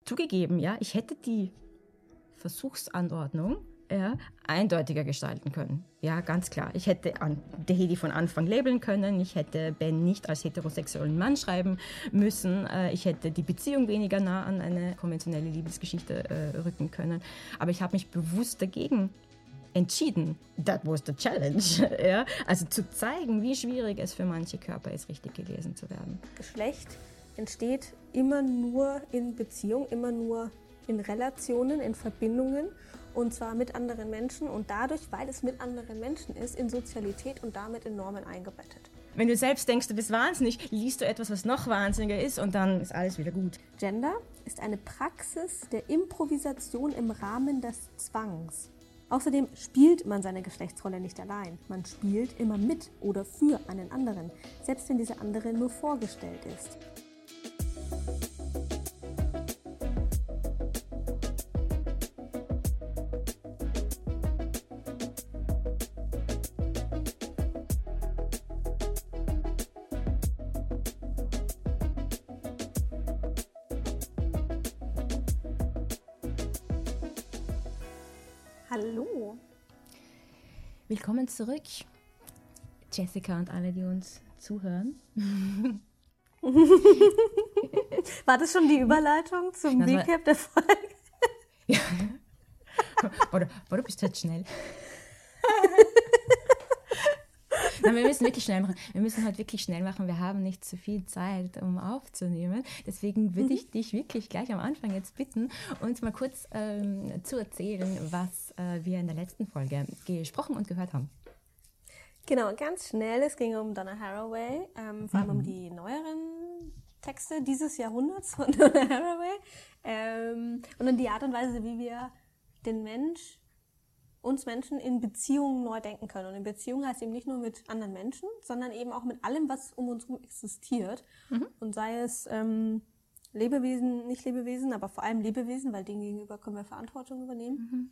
Zugegeben, ja, ich hätte die Versuchsanordnung eindeutiger gestalten können. Ja, ganz klar. Ich hätte die Hedi von Anfang labeln können. Ich hätte Ben nicht als heterosexuellen Mann schreiben müssen. Ich hätte die Beziehung weniger nah an eine konventionelle Liebesgeschichte rücken können. Aber ich habe mich bewusst dagegen entschieden. That was the challenge. Ja? Also zu zeigen, wie schwierig es für manche Körper ist, richtig gelesen zu werden. Geschlecht entsteht immer nur in Beziehung, immer nur in Relationen, in Verbindungen. Und zwar mit anderen Menschen und dadurch, weil es mit anderen Menschen ist, in Sozialität und damit in Normen eingebettet. Wenn du selbst denkst, du bist wahnsinnig, liest du etwas, was noch wahnsinniger ist und dann ist alles wieder gut. Gender ist eine Praxis der Improvisation im Rahmen des Zwangs. Außerdem spielt man seine Geschlechtsrolle nicht allein. Man spielt immer mit oder für einen anderen, selbst wenn dieser andere nur vorgestellt ist. Hallo. Willkommen zurück, Jessica und alle, die uns zuhören. War das schon die Überleitung zum Recap der Folge? Ja. Oder du bist halt schnell. Nein, wir müssen wirklich schnell machen. Wir müssen halt wirklich schnell machen. Wir haben nicht so viel Zeit, um aufzunehmen. Deswegen würde ich dich wirklich gleich am Anfang jetzt bitten, uns mal kurz zu erzählen, was wir in der letzten Folge gesprochen und gehört haben. Genau, ganz schnell. Es ging um Donna Haraway, vor allem um die neueren Texte dieses Jahrhunderts von Donna Haraway und um die Art und Weise, wie wir uns Menschen in Beziehungen neu denken können. Und in Beziehung heißt eben nicht nur mit anderen Menschen, sondern eben auch mit allem, was um uns herum existiert. Und sei es Lebewesen, nicht Lebewesen, aber vor allem Lebewesen, weil denen gegenüber können wir Verantwortung übernehmen.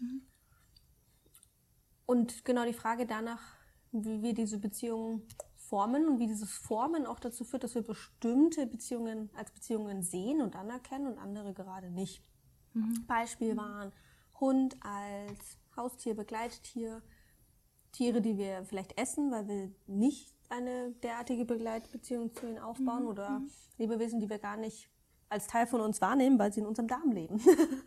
Und genau die Frage danach, wie wir diese Beziehungen formen und wie dieses Formen auch dazu führt, dass wir bestimmte Beziehungen als Beziehungen sehen und anerkennen und andere gerade nicht. Beispiel waren Hund als Haustier, Begleittier, Tiere, die wir vielleicht essen, weil wir nicht eine derartige Begleitbeziehung zu ihnen aufbauen oder Lebewesen, die wir gar nicht als Teil von uns wahrnehmen, weil sie in unserem Darm leben.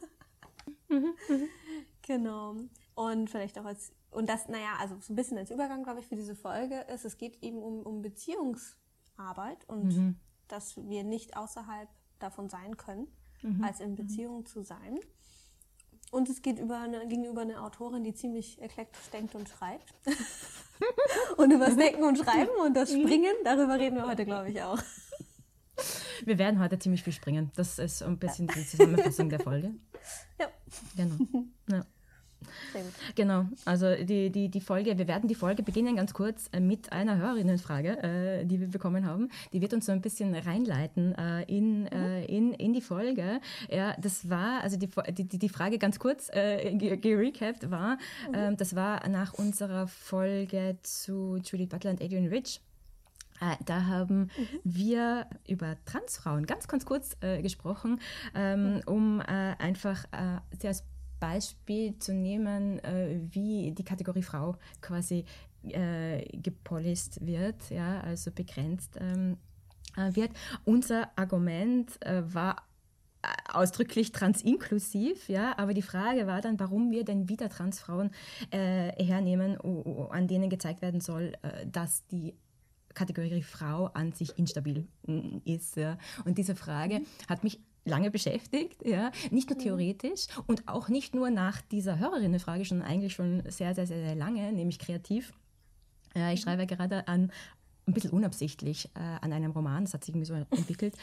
Genau. Und vielleicht auch also so ein bisschen als Übergang, glaube ich, für diese Folge ist, es geht eben um Beziehungsarbeit und dass wir nicht außerhalb davon sein können, als in Beziehung zu sein. Und es geht gegenüber einer Autorin, die ziemlich eklektisch denkt und schreibt. Und über das Denken und Schreiben und das Springen, darüber reden wir heute, glaube ich, auch. Wir werden heute ziemlich viel springen. Das ist ein bisschen die Zusammenfassung der Folge. Ja. Genau. Ja. Sehr gut. Genau, also die Folge, wir werden die Folge beginnen ganz kurz mit einer Hörerinnenfrage, die wir bekommen haben. Die wird uns so ein bisschen reinleiten in die Folge. Ja, das war, also die Frage ganz kurz gerecapt war, das war nach unserer Folge zu Judith Butler und Adrienne Rich. Da haben wir über Transfrauen ganz kurz gesprochen, um einfach sie als Beispiel zu nehmen, wie die Kategorie Frau quasi gepoliced wird, ja, also begrenzt wird. Unser Argument war ausdrücklich transinklusiv, ja, aber die Frage war dann, warum wir denn wieder Transfrauen hernehmen, an denen gezeigt werden soll, dass die Kategorie Frau an sich instabil ist. Ja. Und diese Frage hat mich lange beschäftigt, ja, nicht nur theoretisch und auch nicht nur nach dieser Hörerinnenfrage, sondern eigentlich schon sehr, sehr, sehr, sehr lange, nämlich kreativ. Ich schreibe gerade ein bisschen unabsichtlich an einem Roman, das hat sich irgendwie so entwickelt.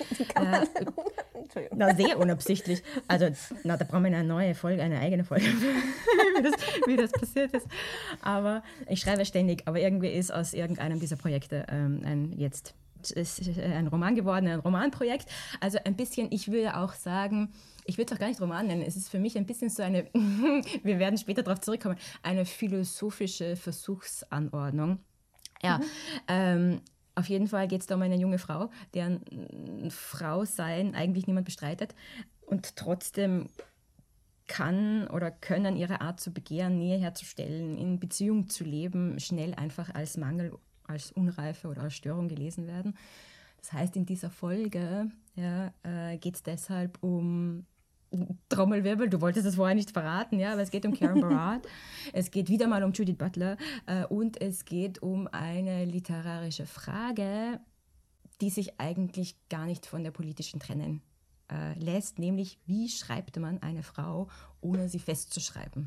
Sehr unabsichtlich. Also, da brauchen wir eine eigene Folge, wie das passiert ist. Aber ich schreibe ständig, aber irgendwie ist aus irgendeinem dieser Projekte ist ein Roman geworden, ein Romanprojekt. Also ein bisschen, ich würde auch sagen, ich würde es auch gar nicht Roman nennen, es ist für mich ein bisschen so eine, wir werden später darauf zurückkommen, eine philosophische Versuchsanordnung. Ja, auf jeden Fall geht es da um eine junge Frau, deren Frausein eigentlich niemand bestreitet und trotzdem kann oder können ihre Art zu begehren, Nähe herzustellen, in Beziehung zu leben, schnell einfach als Mangel, als Unreife oder als Störung gelesen werden. Das heißt, in dieser Folge geht es deshalb um Trommelwirbel, du wolltest das vorher nicht verraten, ja, aber es geht um Karen Barad, es geht wieder mal um Judith Butler und es geht um eine literarische Frage, die sich eigentlich gar nicht von der politischen trennen lässt, nämlich wie schreibt man eine Frau, ohne sie festzuschreiben.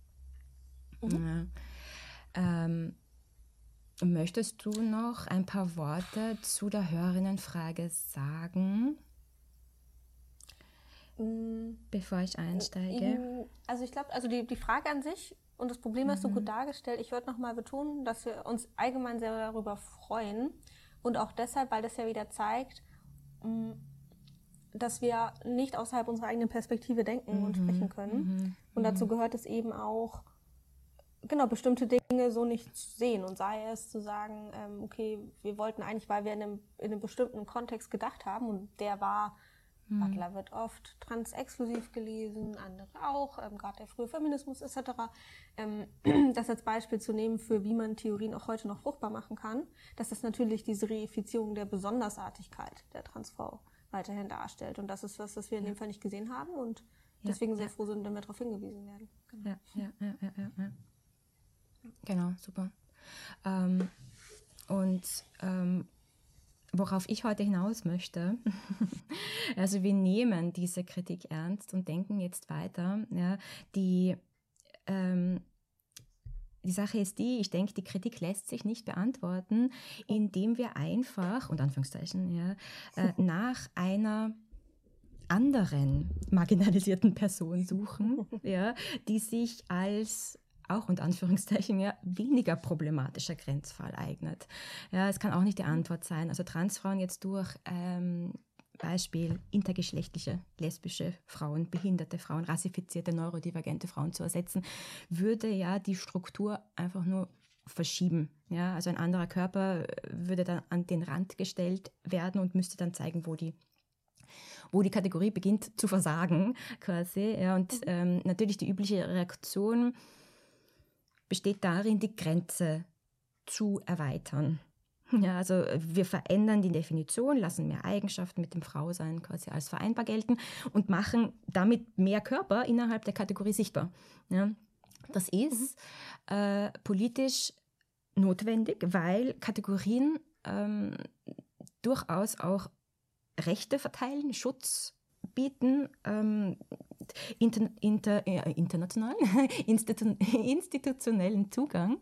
Möchtest du noch ein paar Worte zu der Hörerinnenfrage sagen, bevor ich einsteige? Also ich glaube, die Frage an sich und das Problem hast du gut dargestellt. Ich würde noch mal betonen, dass wir uns allgemein sehr darüber freuen und auch deshalb, weil das ja wieder zeigt, dass wir nicht außerhalb unserer eigenen Perspektive denken und sprechen können. Und dazu gehört es eben auch, genau, bestimmte Dinge so nicht zu sehen und sei es zu sagen, okay, wir wollten eigentlich, weil wir in einem bestimmten Kontext gedacht haben und der war, Butler wird oft transexklusiv gelesen, andere auch, gerade der frühe Feminismus etc. Das als Beispiel zu nehmen, für wie man Theorien auch heute noch fruchtbar machen kann, dass das natürlich diese Reifizierung der Besondersartigkeit der Transfrau weiterhin darstellt. Und das ist was wir in dem Fall nicht gesehen haben und deswegen sehr froh sind, wenn wir darauf hingewiesen werden. Genau. Ja. Genau, super. Worauf ich heute hinaus möchte, also wir nehmen diese Kritik ernst und denken jetzt weiter. Ja, die Sache ist die, ich denke, die Kritik lässt sich nicht beantworten, indem wir einfach, unter Anführungszeichen, nach einer anderen marginalisierten Person suchen, die sich als auch unter Anführungszeichen weniger problematischer Grenzfall eignet. Ja, es kann auch nicht die Antwort sein. Also Transfrauen jetzt durch Beispiel intergeschlechtliche, lesbische Frauen, behinderte Frauen, rassifizierte, neurodivergente Frauen zu ersetzen, würde ja die Struktur einfach nur verschieben. Ja, also ein anderer Körper würde dann an den Rand gestellt werden und müsste dann zeigen, wo die Kategorie beginnt zu versagen, quasi. Ja, und natürlich die übliche Reaktion besteht darin, die Grenze zu erweitern. Ja, also wir verändern die Definition, lassen mehr Eigenschaften mit dem Frausein quasi als vereinbar gelten und machen damit mehr Körper innerhalb der Kategorie sichtbar. Ja, das ist politisch notwendig, weil Kategorien durchaus auch Rechte verteilen, Schutz bieten, internationalen, institutionellen Zugang,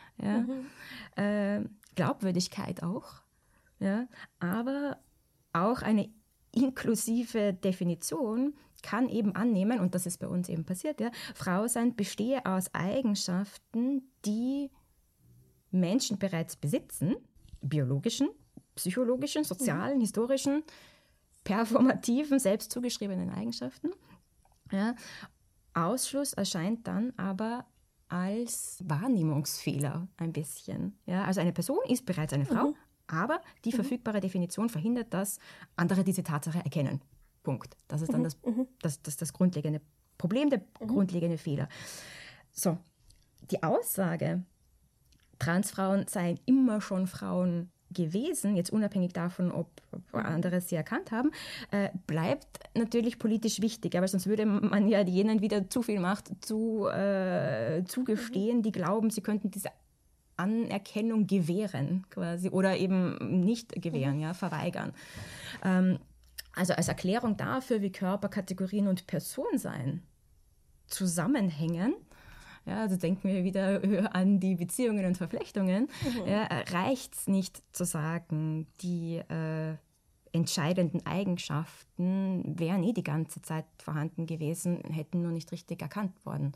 Glaubwürdigkeit auch, aber auch eine inklusive Definition kann eben annehmen, und das ist bei uns eben passiert, Frausein bestehe aus Eigenschaften, die Menschen bereits besitzen, biologischen, psychologischen, sozialen, historischen, performativen, selbst zugeschriebenen Eigenschaften. Ja. Ausschluss erscheint dann aber als Wahrnehmungsfehler ein bisschen. Ja. Also eine Person ist bereits eine Frau, aber die verfügbare Definition verhindert, dass andere diese Tatsache erkennen. Punkt. Das ist dann das grundlegende Problem, der grundlegende Fehler. So, die Aussage, Transfrauen seien immer schon Frauen gewesen, jetzt unabhängig davon, ob andere sie erkannt haben, bleibt natürlich politisch wichtig, aber sonst würde man ja jenen wieder zu viel Macht zugestehen, die glauben, sie könnten diese Anerkennung gewähren quasi oder eben nicht gewähren, verweigern. Also als Erklärung dafür, wie Körperkategorien und Personensein zusammenhängen, also denken wir wieder an die Beziehungen und Verflechtungen, reicht es nicht zu sagen, die entscheidenden Eigenschaften wären die ganze Zeit vorhanden gewesen, hätten nur nicht richtig erkannt worden,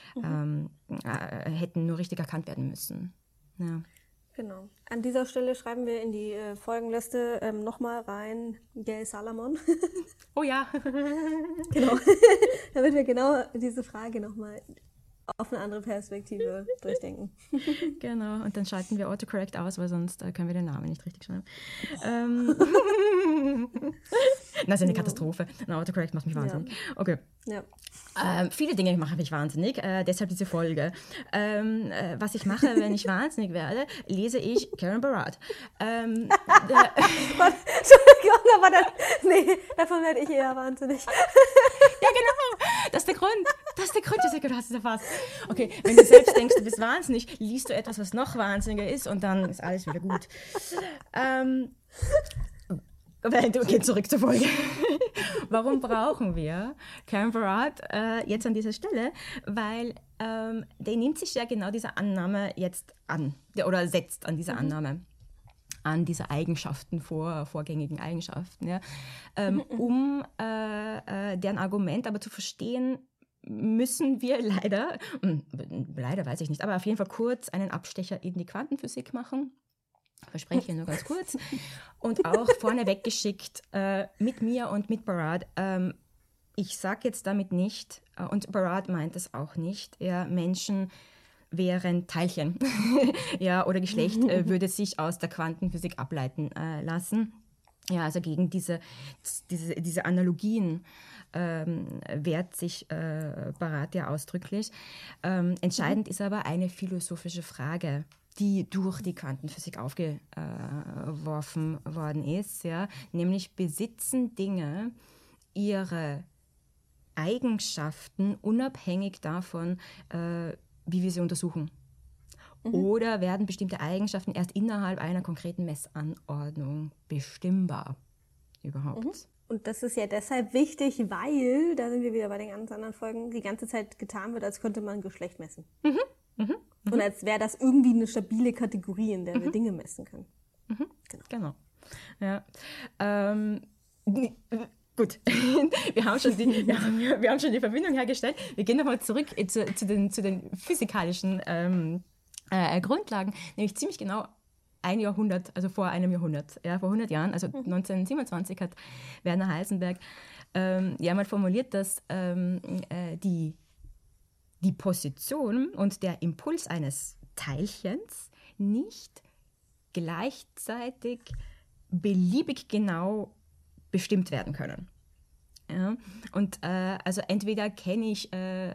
hätten nur richtig erkannt werden müssen. Ja. Genau. An dieser Stelle schreiben wir in die Folgenliste nochmal rein, Gail Salamon. Oh ja. Genau. Damit wir genau diese Frage nochmal auf eine andere Perspektive durchdenken. Genau, und dann schalten wir Autocorrect aus, weil sonst können wir den Namen nicht richtig schreiben. Das ist eine Katastrophe. Ein Autocorrect macht mich wahnsinnig. Okay. Ja. Viele Dinge machen mich wahnsinnig, deshalb diese Folge. Was ich mache, wenn ich wahnsinnig werde, lese ich Karen Barad. Entschuldigung, aber davon werde ich eher wahnsinnig. Ja, genau. Das ist der Grund. Jessica, du hast es erfasst. Okay, wenn du selbst denkst, du bist wahnsinnig, liest du etwas, was noch wahnsinniger ist und dann ist alles wieder gut. Okay, zurück zur Folge. Warum brauchen wir Karen Barad jetzt an dieser Stelle? Weil der nimmt sich ja genau diese Annahme jetzt an oder setzt an diese Annahme, an diese Eigenschaften, vorgängigen Eigenschaften, ja, um deren Argument aber zu verstehen, müssen wir leider weiß ich nicht, aber auf jeden Fall kurz einen Abstecher in die Quantenphysik machen. Verspreche nur ganz kurz. Und auch vorneweg geschickt mit mir und mit Barad. Ich sage jetzt damit nicht, und Barad meint es auch nicht, ja, Menschen wären Teilchen ja, oder Geschlecht würde sich aus der Quantenphysik ableiten lassen. Ja, also gegen diese Analogien wehrt sich Barad ja ausdrücklich. Entscheidend ist aber eine philosophische Frage, die durch die Quantenphysik aufgeworfen worden ist, ja, nämlich besitzen Dinge ihre Eigenschaften unabhängig davon, wie wir sie untersuchen. Oder werden bestimmte Eigenschaften erst innerhalb einer konkreten Messanordnung bestimmbar überhaupt? Und das ist ja deshalb wichtig, weil, da sind wir wieder bei den ganz anderen Folgen, die ganze Zeit getan wird, als könnte man Geschlecht messen. Und als wäre das irgendwie eine stabile Kategorie, in der wir Dinge messen können. Genau. Ja. Gut, wir haben schon die Verbindung hergestellt. Wir gehen nochmal zurück zu den physikalischen Grundlagen, nämlich ziemlich genau ein Jahrhundert, also vor einem Jahrhundert, ja, vor 100 Jahren, also 1927 hat Werner Heisenberg mal formuliert, dass die Position und der Impuls eines Teilchens nicht gleichzeitig beliebig genau bestimmt werden können. Ja, und also entweder kenne ich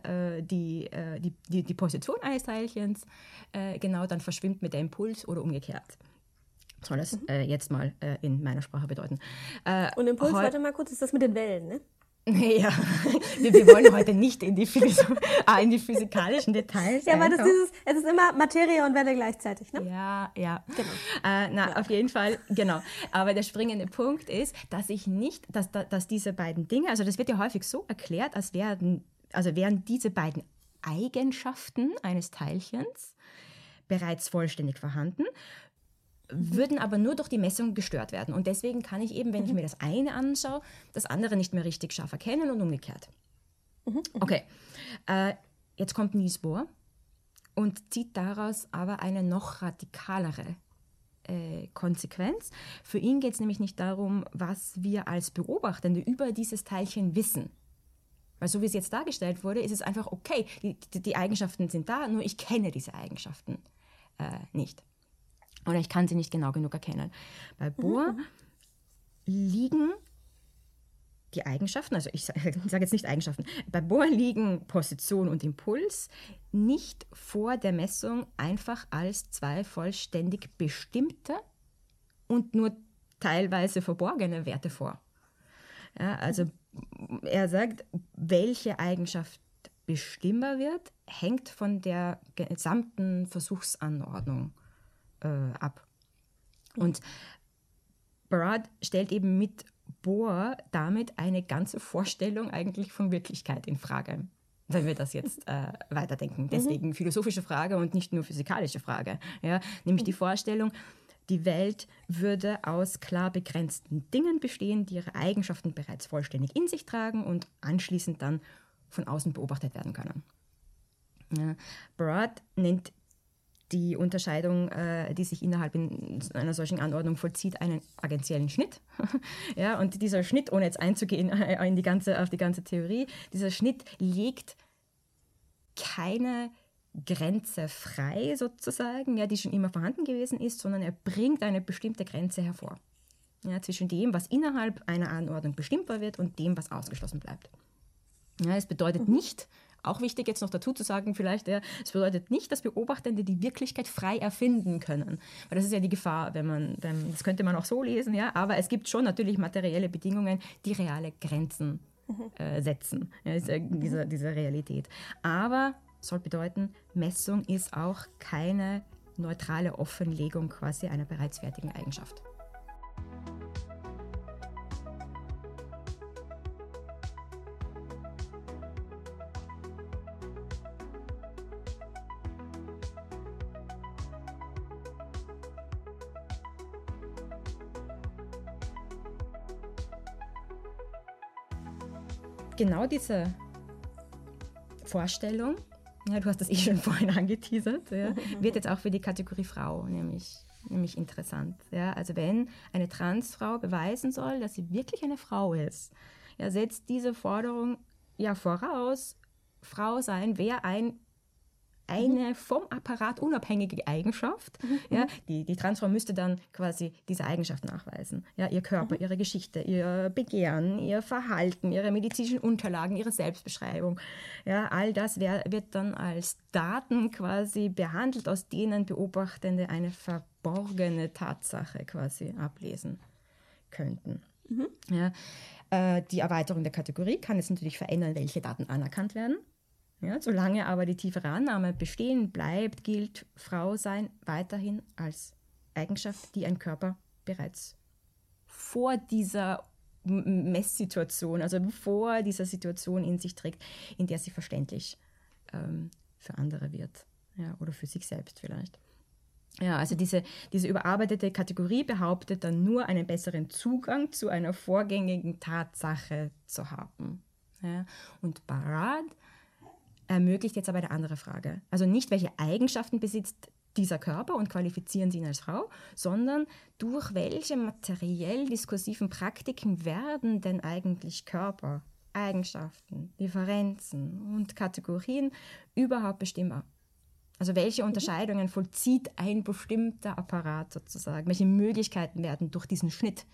die Position eines Teilchens, genau, dann verschwimmt mit der Impuls oder umgekehrt. Soll das jetzt mal in meiner Sprache bedeuten. Und Impuls, warte mal kurz, ist das mit den Wellen, ne? Ja, wir wollen heute nicht in die physikalischen Details. Ja, weil es ist immer Materie und Welle gleichzeitig, ne? Ja. Genau. Auf jeden Fall, genau. Aber der springende Punkt ist, dass diese beiden Dinge, also das wird ja häufig so erklärt, als wären diese beiden Eigenschaften eines Teilchens bereits vollständig vorhanden, würden aber nur durch die Messung gestört werden. Und deswegen kann ich eben, wenn ich mir das eine anschaue, das andere nicht mehr richtig scharf erkennen und umgekehrt. Okay, jetzt kommt Niels Bohr und zieht daraus aber eine noch radikalere Konsequenz. Für ihn geht es nämlich nicht darum, was wir als Beobachtende über dieses Teilchen wissen. Weil so wie es jetzt dargestellt wurde, ist es einfach okay, die Eigenschaften sind da, nur ich kenne diese Eigenschaften nicht. Oder ich kann sie nicht genau genug erkennen. Bei Bohr liegen die Eigenschaften, also ich sage jetzt nicht Eigenschaften, bei Bohr liegen Position und Impuls nicht vor der Messung einfach als zwei vollständig bestimmte und nur teilweise verborgene Werte vor. Ja, also er sagt, welche Eigenschaft bestimmbar wird, hängt von der gesamten Versuchsanordnung ab. Und Barad stellt eben mit Bohr damit eine ganze Vorstellung eigentlich von Wirklichkeit in Frage, wenn wir das jetzt weiterdenken. Deswegen philosophische Frage und nicht nur physikalische Frage. Ja? Nämlich die Vorstellung, die Welt würde aus klar begrenzten Dingen bestehen, die ihre Eigenschaften bereits vollständig in sich tragen und anschließend dann von außen beobachtet werden können. Ja? Barad nennt die Unterscheidung, die sich innerhalb einer solchen Anordnung vollzieht, einen agentiellen Schnitt. Ja, und dieser Schnitt, ohne jetzt einzugehen auf die ganze Theorie, dieser Schnitt legt keine Grenze frei sozusagen, ja, die schon immer vorhanden gewesen ist, sondern er bringt eine bestimmte Grenze hervor. Ja, zwischen dem, was innerhalb einer Anordnung bestimmbar wird und dem, was ausgeschlossen bleibt. Ja, es bedeutet nicht, auch wichtig jetzt noch dazu zu sagen vielleicht, ja, es bedeutet nicht, dass Beobachtende die Wirklichkeit frei erfinden können. Weil das ist ja die Gefahr, das könnte man auch so lesen, ja, aber es gibt schon natürlich materielle Bedingungen, die reale Grenzen setzen, ja, ist diese Realität. Aber soll bedeuten, Messung ist auch keine neutrale Offenlegung quasi einer bereits fertigen Eigenschaft. Genau diese Vorstellung, ja, du hast das schon vorhin angeteasert, ja, wird jetzt auch für die Kategorie Frau nämlich interessant. Ja. Also wenn eine Transfrau beweisen soll, dass sie wirklich eine Frau ist, ja, setzt diese Forderung ja voraus, Frau sein wäre eine vom Apparat unabhängige Eigenschaft. Ja, die Transfrau müsste dann quasi diese Eigenschaft nachweisen. Ja, ihr Körper, ihre Geschichte, ihr Begehren, ihr Verhalten, ihre medizinischen Unterlagen, ihre Selbstbeschreibung. Ja, all das wird dann als Daten quasi behandelt, aus denen Beobachtende eine verborgene Tatsache quasi ablesen könnten. Ja, die Erweiterung der Kategorie kann jetzt natürlich verändern, welche Daten anerkannt werden. Ja, solange aber die tiefere Annahme bestehen bleibt, gilt Frausein weiterhin als Eigenschaft, die ein Körper bereits vor dieser Messsituation, also vor dieser Situation in sich trägt, in der sie verständlich für andere wird, ja, oder für sich selbst vielleicht. Ja, also diese überarbeitete Kategorie behauptet dann nur, einen besseren Zugang zu einer vorgängigen Tatsache zu haben. Ja, und Barad ermöglicht jetzt aber eine andere Frage. Also nicht, welche Eigenschaften besitzt dieser Körper und qualifizieren sie ihn als Frau, sondern durch welche materiell-diskursiven Praktiken werden denn eigentlich Körper, Eigenschaften, Differenzen und Kategorien überhaupt bestimmbar? Also welche Unterscheidungen vollzieht ein bestimmter Apparat sozusagen? Welche Möglichkeiten werden durch diesen Schnitt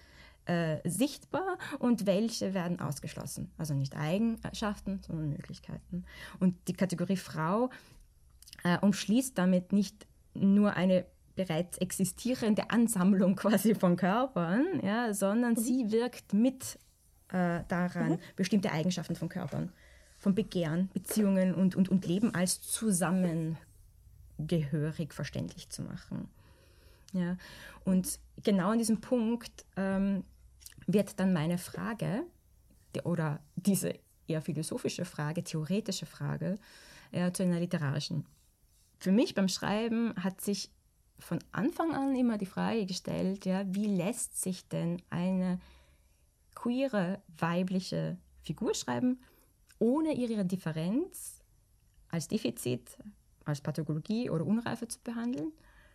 sichtbar und welche werden ausgeschlossen? Also nicht Eigenschaften, sondern Möglichkeiten. Und die Kategorie Frau umschließt damit nicht nur eine bereits existierende Ansammlung quasi von Körpern, ja, sondern sie wirkt mit daran, bestimmte Eigenschaften von Körpern, von Begehren, Beziehungen und Leben als zusammengehörig verständlich zu machen. Ja. Und genau an diesem Punkt wird dann meine Frage oder diese eher philosophische Frage, theoretische Frage, zu einer literarischen. Für mich beim Schreiben hat sich von Anfang an immer die Frage gestellt, ja, wie lässt sich denn eine queere weibliche Figur schreiben, ohne ihre Differenz als Defizit, als Pathologie oder Unreife zu behandeln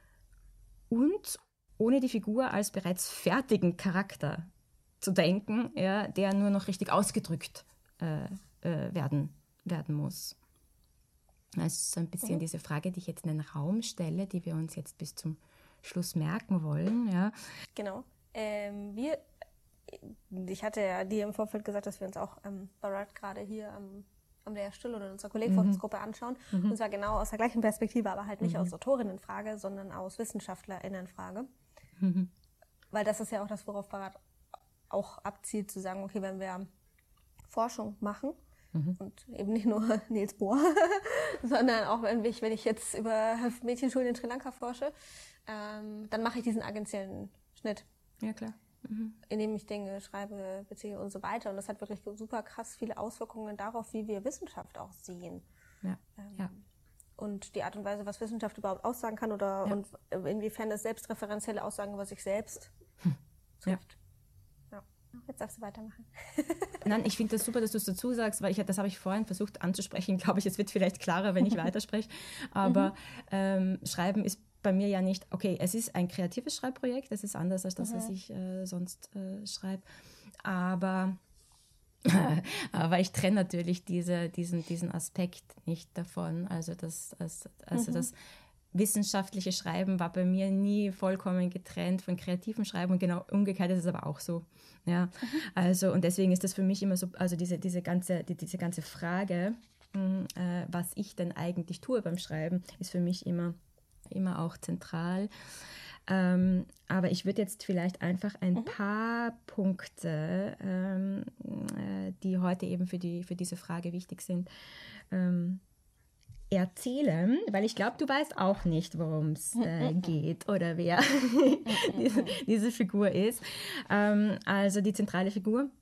und ohne die Figur als bereits fertigen Charakter zu denken, ja, der nur noch richtig ausgedrückt werden muss. Das ist so ein bisschen diese Frage, die ich jetzt in den Raum stelle, die wir uns jetzt bis zum Schluss merken wollen. Ja. Genau. Ich hatte ja dir im Vorfeld gesagt, dass wir uns auch Barad gerade hier am Lehrstuhl oder in unserer Kollegforschungsgruppe anschauen. Und zwar genau aus der gleichen Perspektive, aber halt nicht aus Autorinnenfrage, sondern aus WissenschaftlerInnenfrage. Weil das ist ja auch das, worauf Barad auch abzielt, zu sagen, okay, wenn wir Forschung machen, und eben nicht nur Niels Bohr, sondern auch wenn ich jetzt über Mädchenschulen in Sri Lanka forsche, dann mache ich diesen agentiellen Schnitt. Ja, klar. Indem ich Dinge schreibe, beziehe und so weiter. Und das hat wirklich super krass viele Auswirkungen darauf, wie wir Wissenschaft auch sehen. Ja. Und die Art und Weise, was Wissenschaft überhaupt aussagen kann und inwiefern es selbstreferenzielle Aussagen über sich selbst trifft. Ja. Jetzt darfst du weitermachen. Nein, ich finde das super, dass du es dazu sagst, weil das habe ich vorhin versucht anzusprechen. Glaube ich, es wird vielleicht klarer, wenn ich weiterspreche. Aber Schreiben ist bei mir ja nicht, okay, es ist ein kreatives Schreibprojekt, es ist anders als das, was ich sonst schreibe. Aber Aber ich trenne natürlich diesen Aspekt nicht davon. Also das wissenschaftliche Schreiben war bei mir nie vollkommen getrennt von kreativem Schreiben, und genau umgekehrt ist es aber auch so. Ja, also, und deswegen ist das für mich immer so, also diese ganze Frage, was ich denn eigentlich tue beim Schreiben, ist für mich immer auch zentral. Aber ich würde jetzt vielleicht einfach ein paar Punkte, die heute eben für diese Frage wichtig sind, erzählen, weil ich glaube, du weißt auch nicht, worum es geht oder wer diese Figur ist. Also die zentrale Figur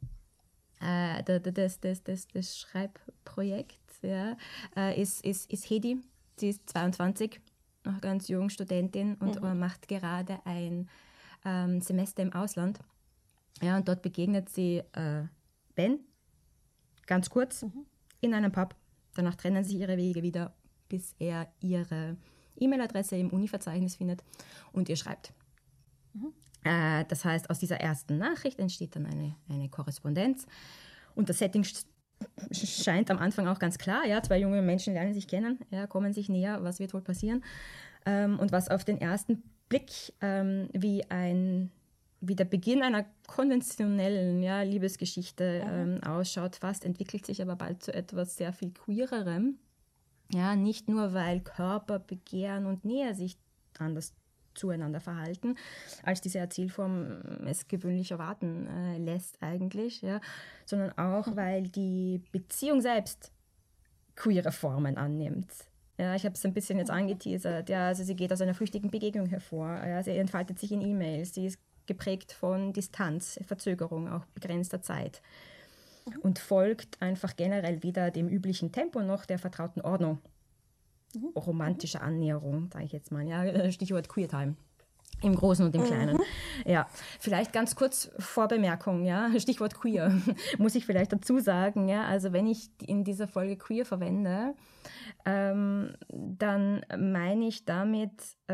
des Schreibprojekts, ja, ist Hedi. Sie ist 22, noch ganz jung, Studentin, und macht gerade ein Semester im Ausland. Ja, und dort begegnet sie Ben, ganz kurz, in einem Pub. Danach trennen sich ihre Wege wieder, bis er ihre E-Mail-Adresse im Uni-Verzeichnis findet und ihr schreibt. Das heißt, aus dieser ersten Nachricht entsteht dann eine Korrespondenz. Und das Setting scheint am Anfang auch ganz klar. Ja, zwei junge Menschen lernen sich kennen, ja, kommen sich näher, was wird wohl passieren? Und was auf den ersten Blick wie der Beginn einer konventionellen Liebesgeschichte ausschaut, fast, entwickelt sich aber bald zu etwas sehr viel Queererem. Ja, nicht nur, weil Körper, Begehren und Nähe sich anders zueinander verhalten, als diese Erzählform es gewöhnlich erwarten lässt eigentlich, ja, sondern auch, weil die Beziehung selbst queere Formen annimmt. Ja, ich habe es ein bisschen jetzt angeteasert. Ja, also sie geht aus einer flüchtigen Begegnung hervor. Ja, sie entfaltet sich in E-Mails. Sie ist geprägt von Distanz, Verzögerung, auch begrenzter Zeit. Und folgt einfach generell wieder dem üblichen Tempo noch der vertrauten Ordnung. Romantische Annäherung, sage ich jetzt mal. Ja, Stichwort Queer-Time. Im Großen und im Kleinen. Ja, vielleicht ganz kurz Vorbemerkung, ja, Stichwort Queer, muss ich vielleicht dazu sagen, ja, also wenn ich in dieser Folge Queer verwende, dann meine ich damit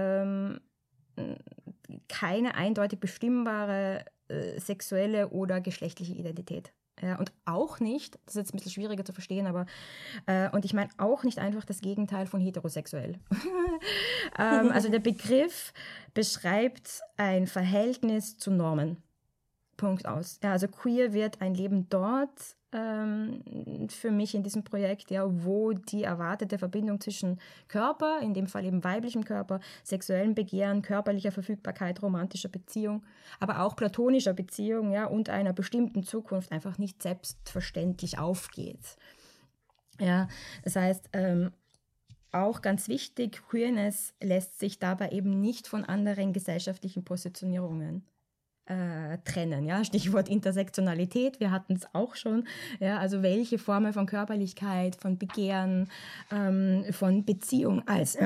keine eindeutig bestimmbare sexuelle oder geschlechtliche Identität. Ja, und auch nicht, das ist jetzt ein bisschen schwieriger zu verstehen, aber und ich meine auch nicht einfach das Gegenteil von heterosexuell. Also der Begriff beschreibt ein Verhältnis zu Normen. Punkt aus. Ja, also queer wird ein Leben dort für mich in diesem Projekt, ja, wo die erwartete Verbindung zwischen Körper, in dem Fall eben weiblichem Körper, sexuellem Begehren, körperlicher Verfügbarkeit, romantischer Beziehung, aber auch platonischer Beziehung, ja, und einer bestimmten Zukunft einfach nicht selbstverständlich aufgeht. Ja, das heißt, auch ganz wichtig, Queerness lässt sich dabei eben nicht von anderen gesellschaftlichen Positionierungen trennen, ja, Stichwort Intersektionalität, wir hatten es auch schon, ja, also welche Formen von Körperlichkeit, von Begehren, von Beziehung als,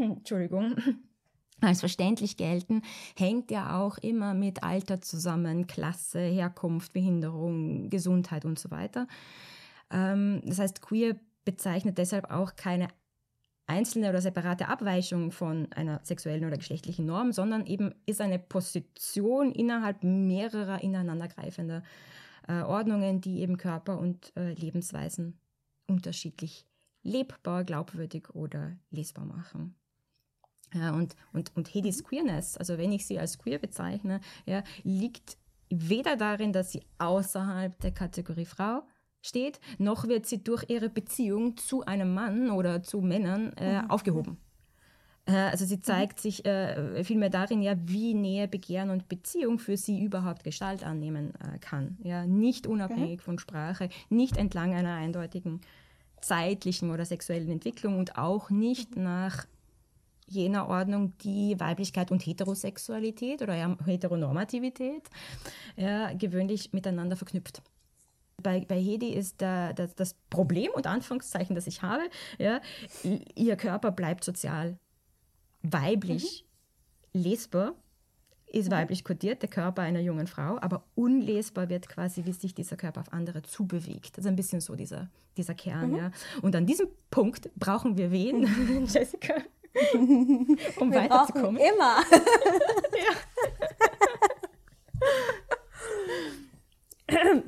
als verständlich gelten, hängt ja auch immer mit Alter zusammen, Klasse, Herkunft, Behinderung, Gesundheit und so weiter. Das heißt, queer bezeichnet deshalb auch keine einzelne oder separate Abweichung von einer sexuellen oder geschlechtlichen Norm, sondern eben ist eine Position innerhalb mehrerer ineinandergreifender Ordnungen, die eben Körper und Lebensweisen unterschiedlich lebbar, glaubwürdig oder lesbar machen. Ja, und Hedis Queerness, also wenn ich sie als queer bezeichne, ja, liegt weder darin, dass sie außerhalb der Kategorie Frau steht, noch wird sie durch ihre Beziehung zu einem Mann oder zu Männern aufgehoben. Also sie zeigt sich vielmehr darin, ja, wie Nähe, Begehren und Beziehung für sie überhaupt Gestalt annehmen kann. Ja, nicht unabhängig von Sprache, nicht entlang einer eindeutigen zeitlichen oder sexuellen Entwicklung und auch nicht nach jener Ordnung, die Weiblichkeit und Heterosexualität oder ja, Heteronormativität gewöhnlich miteinander verknüpft. Bei Hedi ist das Problem und Anführungszeichen, das ich habe, ja, ihr Körper bleibt sozial weiblich lesbar, ist weiblich kodiert, der Körper einer jungen Frau, aber unlesbar wird quasi, wie sich dieser Körper auf andere zubewegt. Das ist ein bisschen so dieser Kern. Ja. Und an diesem Punkt brauchen wir wen, Jessica, um wir weiterzukommen. Wir immer.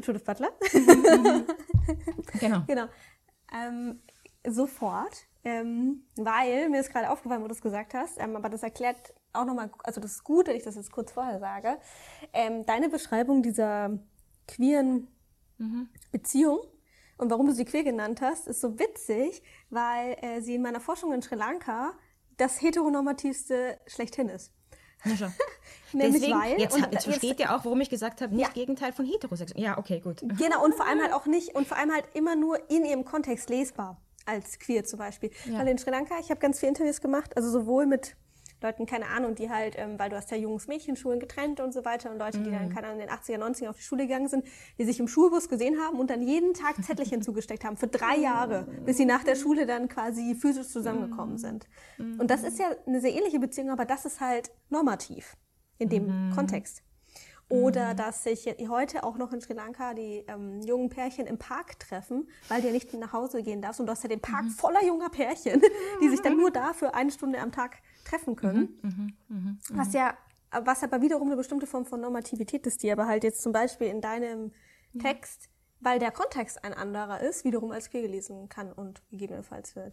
Judith Butler. Genau. Genau. Sofort, weil mir ist gerade aufgefallen, wo du es gesagt hast, aber das erklärt auch nochmal, also das ist gut, wenn ich das jetzt kurz vorher sage, deine Beschreibung dieser queeren Beziehung und warum du sie queer genannt hast, ist so witzig, weil sie in meiner Forschung in Sri Lanka das heteronormativste schlechthin ist. Ja, schon. Nämlich Deswegen, weil, jetzt versteht ihr auch, warum ich gesagt habe, nicht Gegenteil von heterosexuell. Ja, okay, gut. Genau, und vor allem halt auch nicht, und vor allem halt immer nur in ihrem Kontext lesbar, als queer zum Beispiel. Ja. Weil in Sri Lanka, ich habe ganz viele Interviews gemacht, also sowohl mit Leuten, keine Ahnung, die halt, weil du hast ja Jungs-Mädchenschulen getrennt und so weiter und Leute, die dann, keine Ahnung, in den 80er, 90er auf die Schule gegangen sind, die sich im Schulbus gesehen haben und dann jeden Tag Zettelchen zugesteckt haben für 3 Jahre, bis sie nach der Schule dann quasi physisch zusammengekommen sind. Und das ist ja eine sehr ähnliche Beziehung, aber das ist halt normativ in dem Kontext. Oder dass sich heute auch noch in Sri Lanka die jungen Pärchen im Park treffen, weil du ja nicht nach Hause gehen darfst. Und du hast ja den Park voller junger Pärchen, die sich dann nur da für 1 Stunde am Tag treffen können. Was aber wiederum eine bestimmte Form von Normativität ist, die aber halt jetzt zum Beispiel in deinem Text, weil der Kontext ein anderer ist, wiederum als queer gelesen kann und gegebenenfalls wird.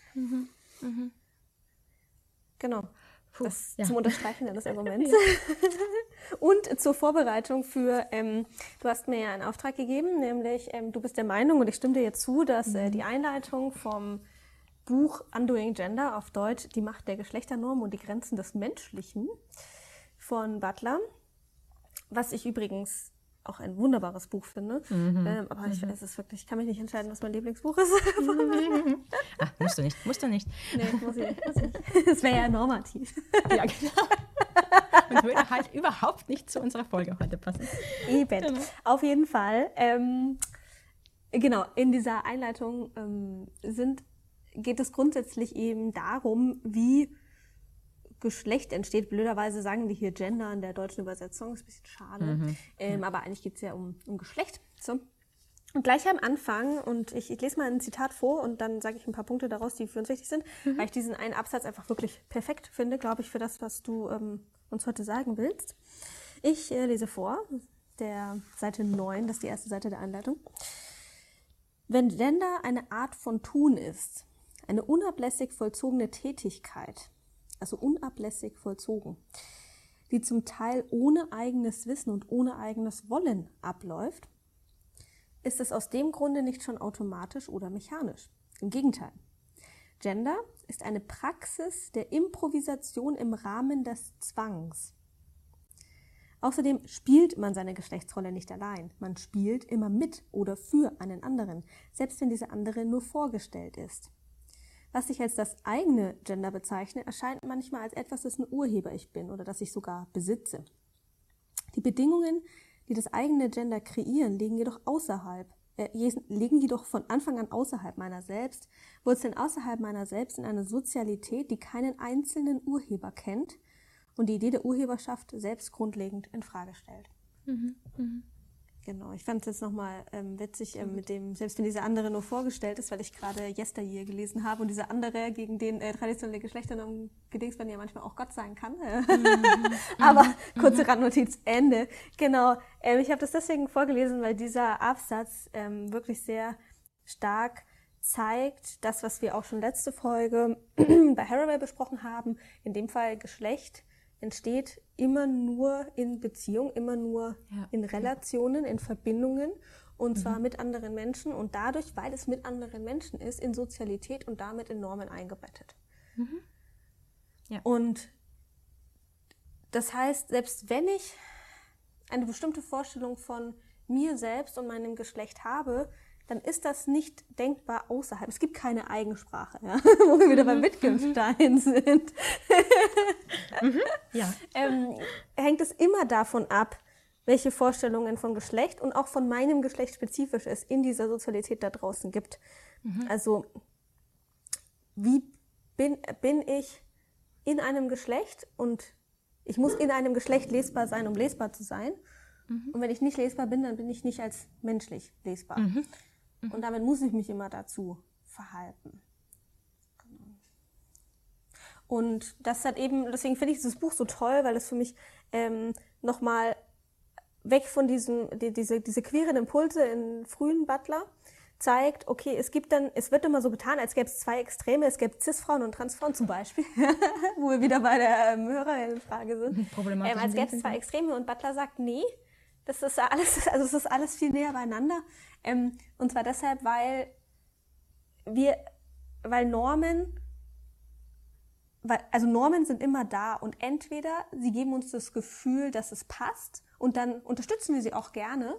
Genau. Das zum Unterstreichen des Arguments. Und zur Vorbereitung für, du hast mir ja einen Auftrag gegeben, nämlich du bist der Meinung, und ich stimme dir jetzt zu, dass die Einleitung vom Buch Undoing Gender, auf Deutsch Die Macht der Geschlechternorm und die Grenzen des Menschlichen von Butler, was ich übrigens auch ein wunderbares Buch finde. Aber es ist wirklich, ich kann mich nicht entscheiden, was mein Lieblingsbuch ist. Ach, musst du nicht. Nee, muss ich nicht. Das wäre ja normativ. Ja, genau. Und würde halt überhaupt nicht zu unserer Folge heute passen. Eben. Genau. Auf jeden Fall. Genau, in dieser Einleitung geht es grundsätzlich eben darum, wie Geschlecht entsteht. Blöderweise sagen die hier Gender in der deutschen Übersetzung, ist ein bisschen schade. Aber eigentlich geht es ja um Geschlecht. So. Und gleich am Anfang, und ich lese mal ein Zitat vor und dann sage ich ein paar Punkte daraus, die für uns wichtig sind, weil ich diesen einen Absatz einfach wirklich perfekt finde, glaube ich, für das, was du uns heute sagen willst. Ich lese vor, der Seite 9, das ist die erste Seite der Einleitung. Wenn Gender eine Art von Tun ist, eine unablässig vollzogene Tätigkeit, also unablässig vollzogen, die zum Teil ohne eigenes Wissen und ohne eigenes Wollen abläuft, ist es aus dem Grunde nicht schon automatisch oder mechanisch. Im Gegenteil. Gender ist eine Praxis der Improvisation im Rahmen des Zwangs. Außerdem spielt man seine Geschlechtsrolle nicht allein. Man spielt immer mit oder für einen anderen, selbst wenn dieser andere nur vorgestellt ist. Was ich als das eigene Gender bezeichne, erscheint manchmal als etwas, dessen Urheber ich bin oder das ich sogar besitze. Die Bedingungen, die das eigene Gender kreieren, liegen jedoch von Anfang an außerhalb meiner selbst, wurzeln außerhalb meiner selbst in eine Sozialität, die keinen einzelnen Urheber kennt und die Idee der Urheberschaft selbst grundlegend in Frage stellt. Genau, ich fand es jetzt nochmal witzig mit dem, selbst wenn dieser andere nur vorgestellt ist, weil ich gerade Yesteryear gelesen habe und dieser andere, gegen den traditionelle Geschlechternormen gedings werden, ja manchmal auch Gott sein kann. Aber kurze Randnotiz, Ende. Genau, ich habe das deswegen vorgelesen, weil dieser Absatz wirklich sehr stark zeigt, das, was wir auch schon letzte Folge bei Haraway besprochen haben, in dem Fall Geschlecht entsteht immer nur in Beziehung, immer nur in Relationen, in Verbindungen und zwar mit anderen Menschen und dadurch, weil es mit anderen Menschen ist, in Sozialität und damit in Normen eingebettet. Ja. Und das heißt, selbst wenn ich eine bestimmte Vorstellung von mir selbst und meinem Geschlecht habe, dann ist das nicht denkbar außerhalb. Es gibt keine Eigensprache, ja? Wo wir wieder bei Wittgenstein sind. Hängt es immer davon ab, welche Vorstellungen von Geschlecht und auch von meinem Geschlecht spezifisch es in dieser Sozialität da draußen gibt. Also wie bin ich in einem Geschlecht und ich muss in einem Geschlecht lesbar sein, um lesbar zu sein. Und wenn ich nicht lesbar bin, dann bin ich nicht als menschlich lesbar. Und damit muss ich mich immer dazu verhalten. Und das hat eben, deswegen finde ich dieses Buch so toll, weil es für mich nochmal weg von diese queeren Impulse in frühen Butler, zeigt, okay, es wird immer so getan, als gäbe es zwei Extreme, es gäbe Cis-Frauen und Transfrauen zum Beispiel, wo wir wieder bei der Hörerfrage sind, als gäbe es zwei Extreme und Butler sagt, nee, das ist alles viel näher beieinander, und zwar deshalb, weil Normen sind immer da und entweder sie geben uns das Gefühl, dass es passt und dann unterstützen wir sie auch gerne,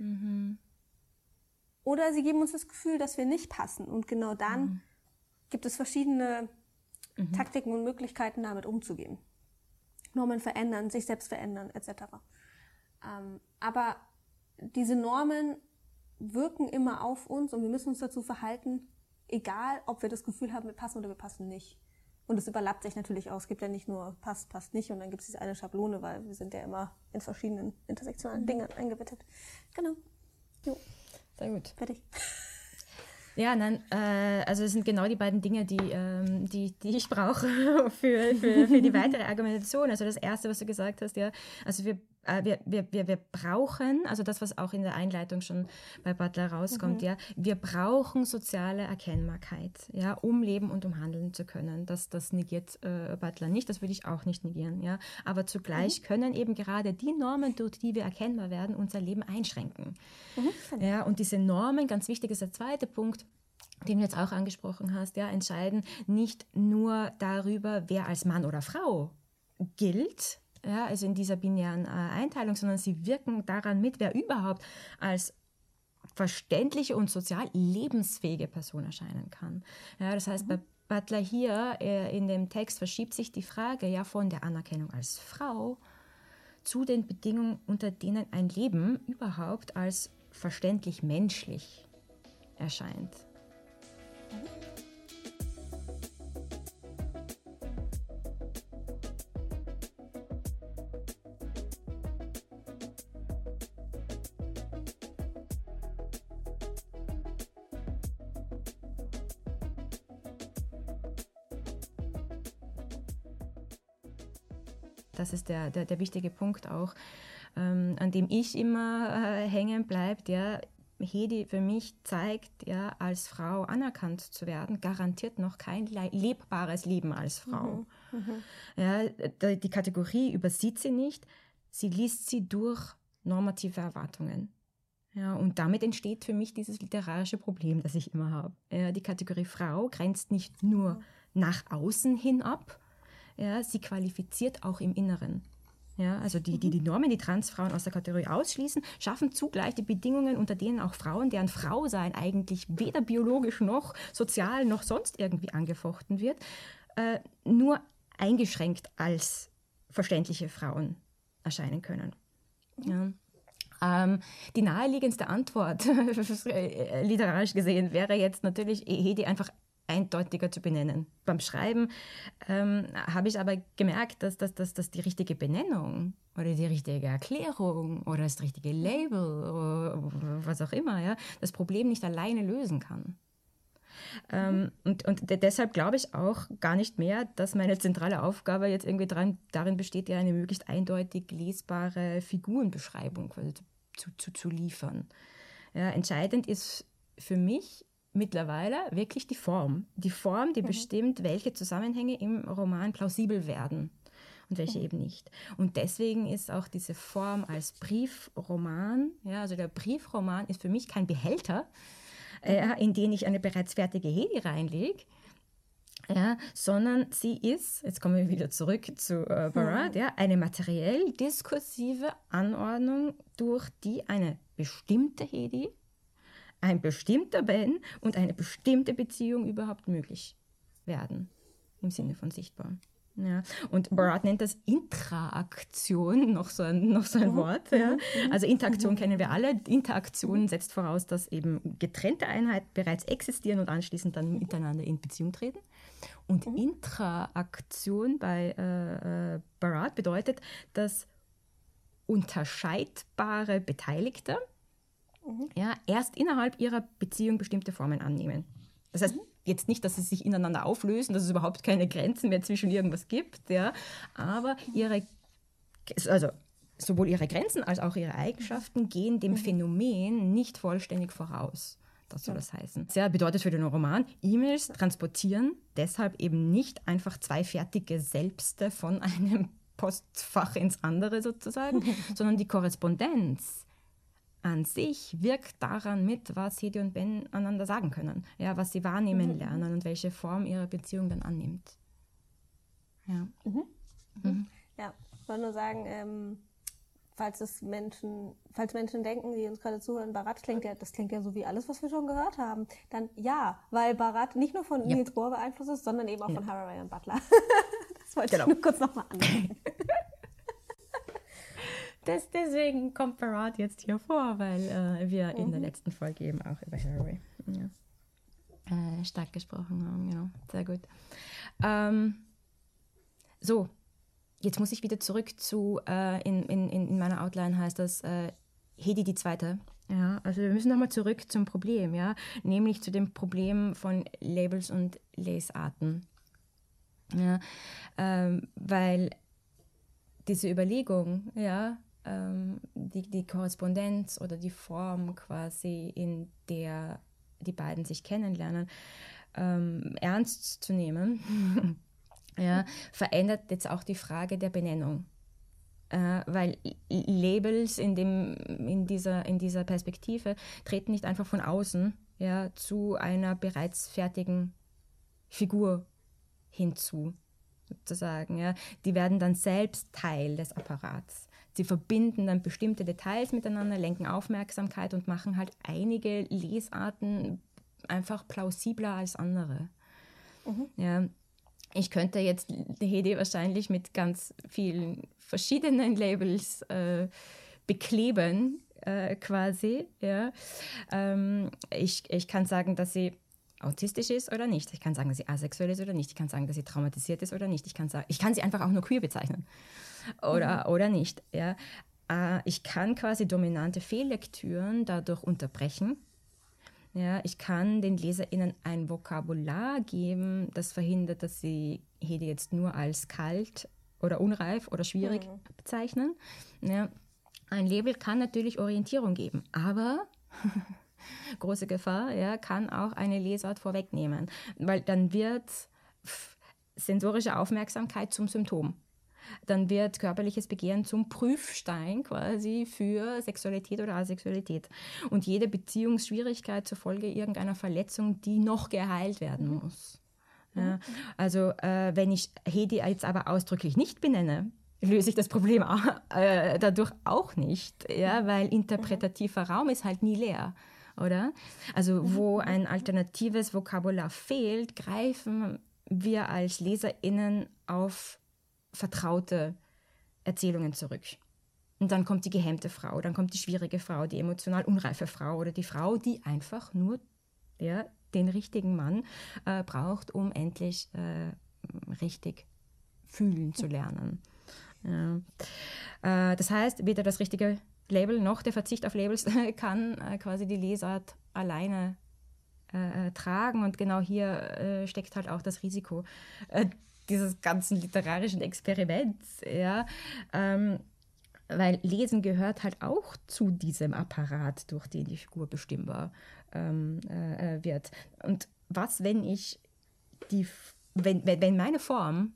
oder sie geben uns das Gefühl, dass wir nicht passen. Und genau dann gibt es verschiedene Taktiken und Möglichkeiten, damit umzugehen. Normen verändern, sich selbst verändern, etc. Aber diese Normen wirken immer auf uns und wir müssen uns dazu verhalten, egal, ob wir das Gefühl haben, wir passen oder wir passen nicht. Und es überlappt sich natürlich aus. Es gibt ja nicht nur passt, passt nicht und dann gibt es diese eine Schablone, weil wir sind ja immer in verschiedenen intersektionalen Dingen eingebettet. Genau. Jo. Sehr gut. Fertig. Ja, nein, also es sind genau die beiden Dinge, die ich brauche für die weitere Argumentation. Also das Erste, was du gesagt hast, ja, also wir brauchen, also das, was auch in der Einleitung schon bei Butler rauskommt, ja, wir brauchen soziale Erkennbarkeit, ja, um leben und um handeln zu können. Das negiert Butler nicht, das würde ich auch nicht negieren, ja. Aber zugleich können eben gerade die Normen, durch die wir erkennbar werden, unser Leben einschränken. Ja, und diese Normen, ganz wichtig ist der zweite Punkt, den du jetzt auch angesprochen hast, ja, entscheiden nicht nur darüber, wer als Mann oder Frau gilt, ja, also in dieser binären Einteilung, sondern sie wirken daran mit, wer überhaupt als verständliche und sozial lebensfähige Person erscheinen kann. Ja, das heißt, bei Butler hier in dem Text verschiebt sich die Frage ja von der Anerkennung als Frau zu den Bedingungen, unter denen ein Leben überhaupt als verständlich menschlich erscheint. Das ist der wichtige Punkt auch, an dem ich immer hängen bleibe. Ja, Hedi für mich zeigt, ja, als Frau anerkannt zu werden, garantiert noch kein lebbares Leben als Frau. Ja, die Kategorie übersieht sie nicht, sie liest sie durch normative Erwartungen. Ja, und damit entsteht für mich dieses literarische Problem, das ich immer habe. Ja, die Kategorie Frau grenzt nicht nur nach außen hin ab, ja, sie qualifiziert auch im Inneren. Ja, also die Normen, die Transfrauen aus der Kategorie ausschließen, schaffen zugleich die Bedingungen, unter denen auch Frauen, deren Frausein eigentlich weder biologisch noch sozial noch sonst irgendwie angefochten wird, nur eingeschränkt als verständliche Frauen erscheinen können. Ja. Die naheliegendste Antwort, literarisch gesehen, wäre jetzt natürlich, Hedi einfach eindeutiger zu benennen. Beim Schreiben habe ich aber gemerkt, dass die richtige Benennung oder die richtige Erklärung oder das richtige Label oder was auch immer, ja, das Problem nicht alleine lösen kann. Und deshalb glaube ich auch gar nicht mehr, dass meine zentrale Aufgabe jetzt irgendwie darin besteht, ja eine möglichst eindeutig lesbare Figurenbeschreibung zu liefern. Ja, entscheidend ist für mich mittlerweile wirklich die Form. Die Form, die bestimmt, welche Zusammenhänge im Roman plausibel werden und welche eben nicht. Und deswegen ist auch diese Form als Briefroman, ja, also der Briefroman ist für mich kein Behälter, in den ich eine bereits fertige Hedi reinlege, ja, sondern sie ist, jetzt kommen wir wieder zurück zu Barad, ja, eine materiell diskursive Anordnung, durch die eine bestimmte Hedi, ein bestimmter Ben und eine bestimmte Beziehung überhaupt möglich werden, im Sinne von sichtbar. Ja. Und Barad nennt das Intraaktion, noch so ein Wort. Ja. Also Interaktion kennen wir alle. Interaktion setzt voraus, dass eben getrennte Einheiten bereits existieren und anschließend dann miteinander in Beziehung treten. Und Intraaktion bei Barad bedeutet, dass unterscheidbare Beteiligte ja, erst innerhalb ihrer Beziehung bestimmte Formen annehmen. Das heißt jetzt nicht, dass sie sich ineinander auflösen, dass es überhaupt keine Grenzen mehr zwischen irgendwas gibt, ja, aber sowohl ihre Grenzen als auch ihre Eigenschaften gehen dem Phänomen nicht vollständig voraus. Das soll das heißen. Das bedeutet für den Roman, E-Mails transportieren deshalb eben nicht einfach zwei fertige Selbste von einem Postfach ins andere sozusagen, sondern die Korrespondenz an sich wirkt daran mit, was Hedi und Ben einander sagen können, ja, was sie wahrnehmen lernen und welche Form ihre Beziehung dann annimmt. Ja. Ja, ich wollte nur sagen, falls Menschen denken, die uns gerade zuhören, Bharat das klingt ja so wie alles, was wir schon gehört haben, dann ja, weil Bharat nicht nur von Niels Bohr beeinflusst ist, sondern eben auch von Haraway und Butler. Das wollte ich nur kurz nochmal anmerken. Deswegen kommt Bharat jetzt hier vor, weil wir in der letzten Folge eben auch über Haraway stark gesprochen haben. Genau, sehr gut. So, jetzt muss ich wieder zurück zu, in meiner Outline heißt das Hedi die Zweite. Ja, also wir müssen nochmal zurück zum Problem, ja, nämlich zu dem Problem von Labels und Lesarten. Ja, weil diese Überlegung, ja, die Korrespondenz oder die Form quasi, in der die beiden sich kennenlernen, ernst zu nehmen, ja, verändert jetzt auch die Frage der Benennung. Weil Labels in dieser Perspektive treten nicht einfach von außen, ja, zu einer bereits fertigen Figur hinzu, sozusagen. Ja. Die werden dann selbst Teil des Apparats. Sie verbinden dann bestimmte Details miteinander, lenken Aufmerksamkeit und machen halt einige Lesarten einfach plausibler als andere. Ja. Ich könnte jetzt Hedi wahrscheinlich mit ganz vielen verschiedenen Labels bekleben, quasi. Ja. Ich kann sagen, dass sie autistisch ist oder nicht. Ich kann sagen, dass sie asexuell ist oder nicht. Ich kann sagen, dass sie traumatisiert ist oder nicht. Ich kann sie einfach auch nur queer bezeichnen oder nicht. Ja. Ich kann quasi dominante Fehllektüren dadurch unterbrechen. Ja, ich kann den LeserInnen ein Vokabular geben, das verhindert, dass sie Hedi jetzt nur als kalt oder unreif oder schwierig bezeichnen. Ja. Ein Label kann natürlich Orientierung geben, aber große Gefahr, ja, kann auch eine Lesart vorwegnehmen, weil dann wird sensorische Aufmerksamkeit zum Symptom. Dann wird körperliches Begehren zum Prüfstein quasi für Sexualität oder Asexualität. Und jede Beziehungsschwierigkeit zur Folge irgendeiner Verletzung, die noch geheilt werden muss. Ja, also wenn ich Hedi jetzt aber ausdrücklich nicht benenne, löse ich das Problem dadurch auch nicht, ja, weil interpretativer Raum ist halt nie leer. Oder? Also wo ein alternatives Vokabular fehlt, greifen wir als LeserInnen auf vertraute Erzählungen zurück. Und dann kommt die gehemmte Frau, dann kommt die schwierige Frau, die emotional unreife Frau oder die Frau, die einfach nur den richtigen Mann braucht, um endlich richtig fühlen zu lernen. Ja. Das heißt, weder das richtige Label noch der Verzicht auf Labels kann quasi die Lesart alleine tragen. Und genau hier steckt halt auch das Risiko dieses ganzen literarischen Experiments. Ja? Weil Lesen gehört halt auch zu diesem Apparat, durch den die Figur bestimmbar wird. Und was, wenn ich wenn meine Form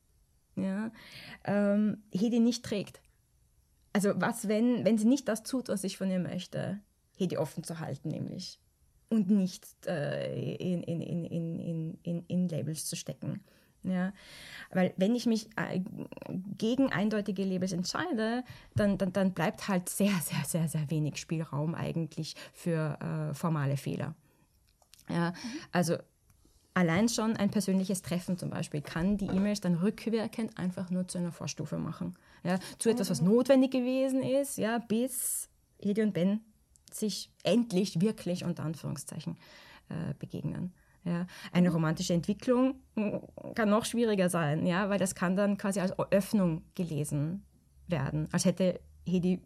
Hedi nicht trägt? Also was, wenn sie nicht das tut, was ich von ihr möchte, Hedi offen zu halten, nämlich. Und nicht in Labels zu stecken. Ja? Weil wenn ich mich gegen eindeutige Labels entscheide, dann bleibt halt sehr, sehr, sehr, sehr wenig Spielraum eigentlich für formale Fehler. Ja? Also allein schon ein persönliches Treffen zum Beispiel kann die E-Mails dann rückwirkend einfach nur zu einer Vorstufe machen. Ja, zu etwas, was notwendig gewesen ist, ja, bis Hedi und Ben sich endlich wirklich unter Anführungszeichen begegnen. Ja. Eine romantische Entwicklung kann noch schwieriger sein, ja, weil das kann dann quasi als Öffnung gelesen werden, als hätte Hedi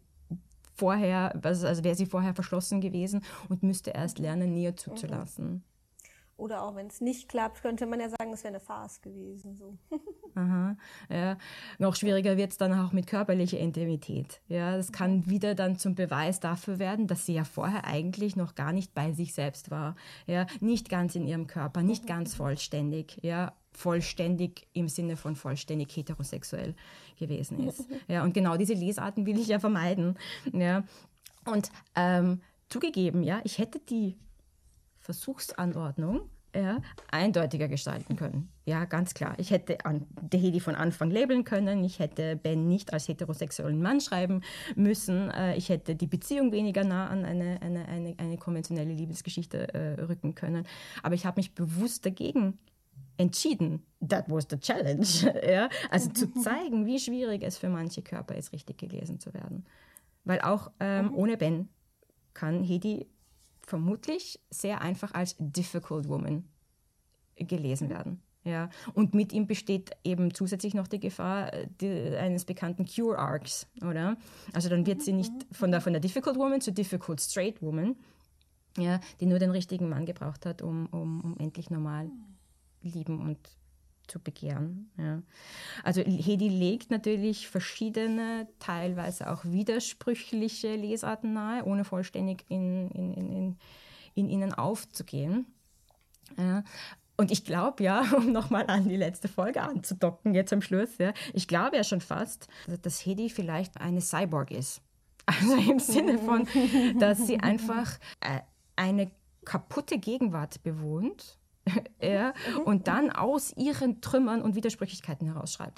vorher, also wäre sie vorher verschlossen gewesen und müsste erst lernen, Nähe zuzulassen. Oder auch wenn es nicht klappt, könnte man ja sagen, es wäre eine Farce gewesen. So. Aha, ja. Noch schwieriger wird es dann auch mit körperlicher Intimität. Ja, das kann wieder dann zum Beweis dafür werden, dass sie ja vorher eigentlich noch gar nicht bei sich selbst war. Ja, nicht ganz in ihrem Körper, nicht ganz vollständig. Ja, vollständig im Sinne von vollständig heterosexuell gewesen ist. Ja, und genau diese Lesarten will ich ja vermeiden. Ja, und zugegeben, ja, ich hätte die Versuchsanordnung eindeutiger gestalten können. Ja, ganz klar. Ich hätte die Hedi von Anfang labeln können. Ich hätte Ben nicht als heterosexuellen Mann schreiben müssen. Ich hätte die Beziehung weniger nah an eine konventionelle Liebesgeschichte rücken können. Aber ich habe mich bewusst dagegen entschieden. That was the challenge. Ja? Also zu zeigen, wie schwierig es für manche Körper ist, richtig gelesen zu werden. Weil auch ohne Ben kann Hedi vermutlich sehr einfach als Difficult Woman gelesen werden. Ja. Und mit ihm besteht eben zusätzlich noch die Gefahr eines bekannten Cure Arcs, oder? Also dann wird sie nicht von der Difficult Woman zu Difficult Straight Woman, ja, die nur den richtigen Mann gebraucht hat, um endlich normal lieben und zu begehren. Ja. Also Hedi legt natürlich verschiedene, teilweise auch widersprüchliche Lesarten nahe, ohne vollständig in ihnen aufzugehen. Ja. Und ich glaube ja, um nochmal an die letzte Folge anzudocken, jetzt am Schluss, ja, ich glaube ja schon fast, dass Hedi vielleicht eine Cyborg ist. Also im Sinne von, dass sie einfach eine kaputte Gegenwart bewohnt, ja, und dann aus ihren Trümmern und Widersprüchlichkeiten herausschreibt.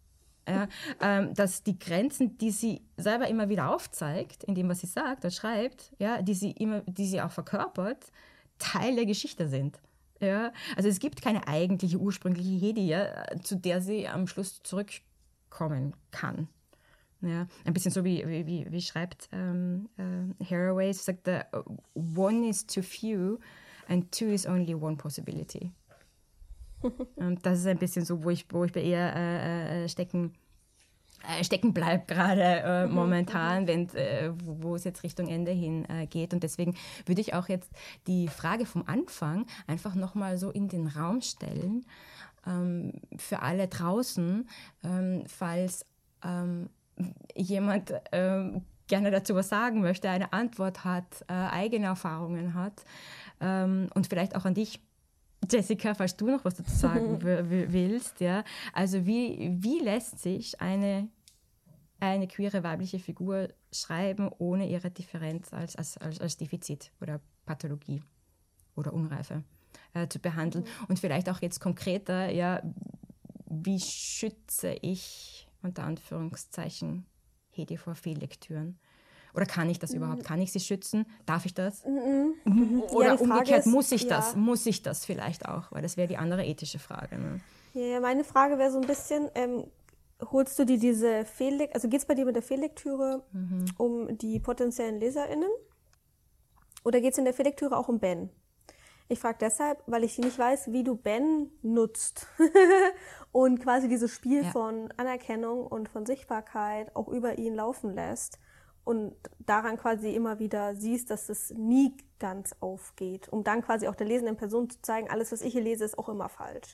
Dass die Grenzen, die sie selber immer wieder aufzeigt, in dem, was sie sagt oder schreibt, ja, die sie auch verkörpert, Teil der Geschichte sind. Ja? Also es gibt keine eigentliche, ursprüngliche Hedi, ja, zu der sie am Schluss zurückkommen kann. Ja, ein bisschen so wie schreibt Haraway, sagt one is too few and two is only one possibility. Und das ist ein bisschen so, wo ich bei ihr stecken bleibe gerade momentan, wo es jetzt Richtung Ende hin geht. Und deswegen würde ich auch jetzt die Frage vom Anfang einfach nochmal so in den Raum stellen, für alle draußen, falls jemand gerne dazu was sagen möchte, eine Antwort hat, eigene Erfahrungen hat, und vielleicht auch an dich, Jessica, falls du noch was dazu sagen willst. Ja? Also wie lässt sich eine queere weibliche Figur schreiben, ohne ihre Differenz als Defizit oder Pathologie oder Unreife zu behandeln? Und vielleicht auch jetzt konkreter, ja, wie schütze ich, unter Anführungszeichen, Hedi vor Fehllektüren? Oder kann ich das überhaupt? Kann ich sie schützen? Darf ich das? Oder ja, umgekehrt, muss ich das? Muss ich das vielleicht auch? Weil das wäre die andere ethische Frage. Ne? Ja, meine Frage wäre so ein bisschen, holst du dir diese also geht es bei dir mit der Fehllektüre um die potenziellen LeserInnen? Oder geht es in der Fehllektüre auch um Ben? Ich frage deshalb, weil ich nicht weiß, wie du Ben nutzt und quasi dieses Spiel von Anerkennung und von Sichtbarkeit auch über ihn laufen lässt. Und daran quasi immer wieder siehst, dass es nie ganz aufgeht, um dann quasi auch der lesenden Person zu zeigen, alles, was ich hier lese, ist auch immer falsch.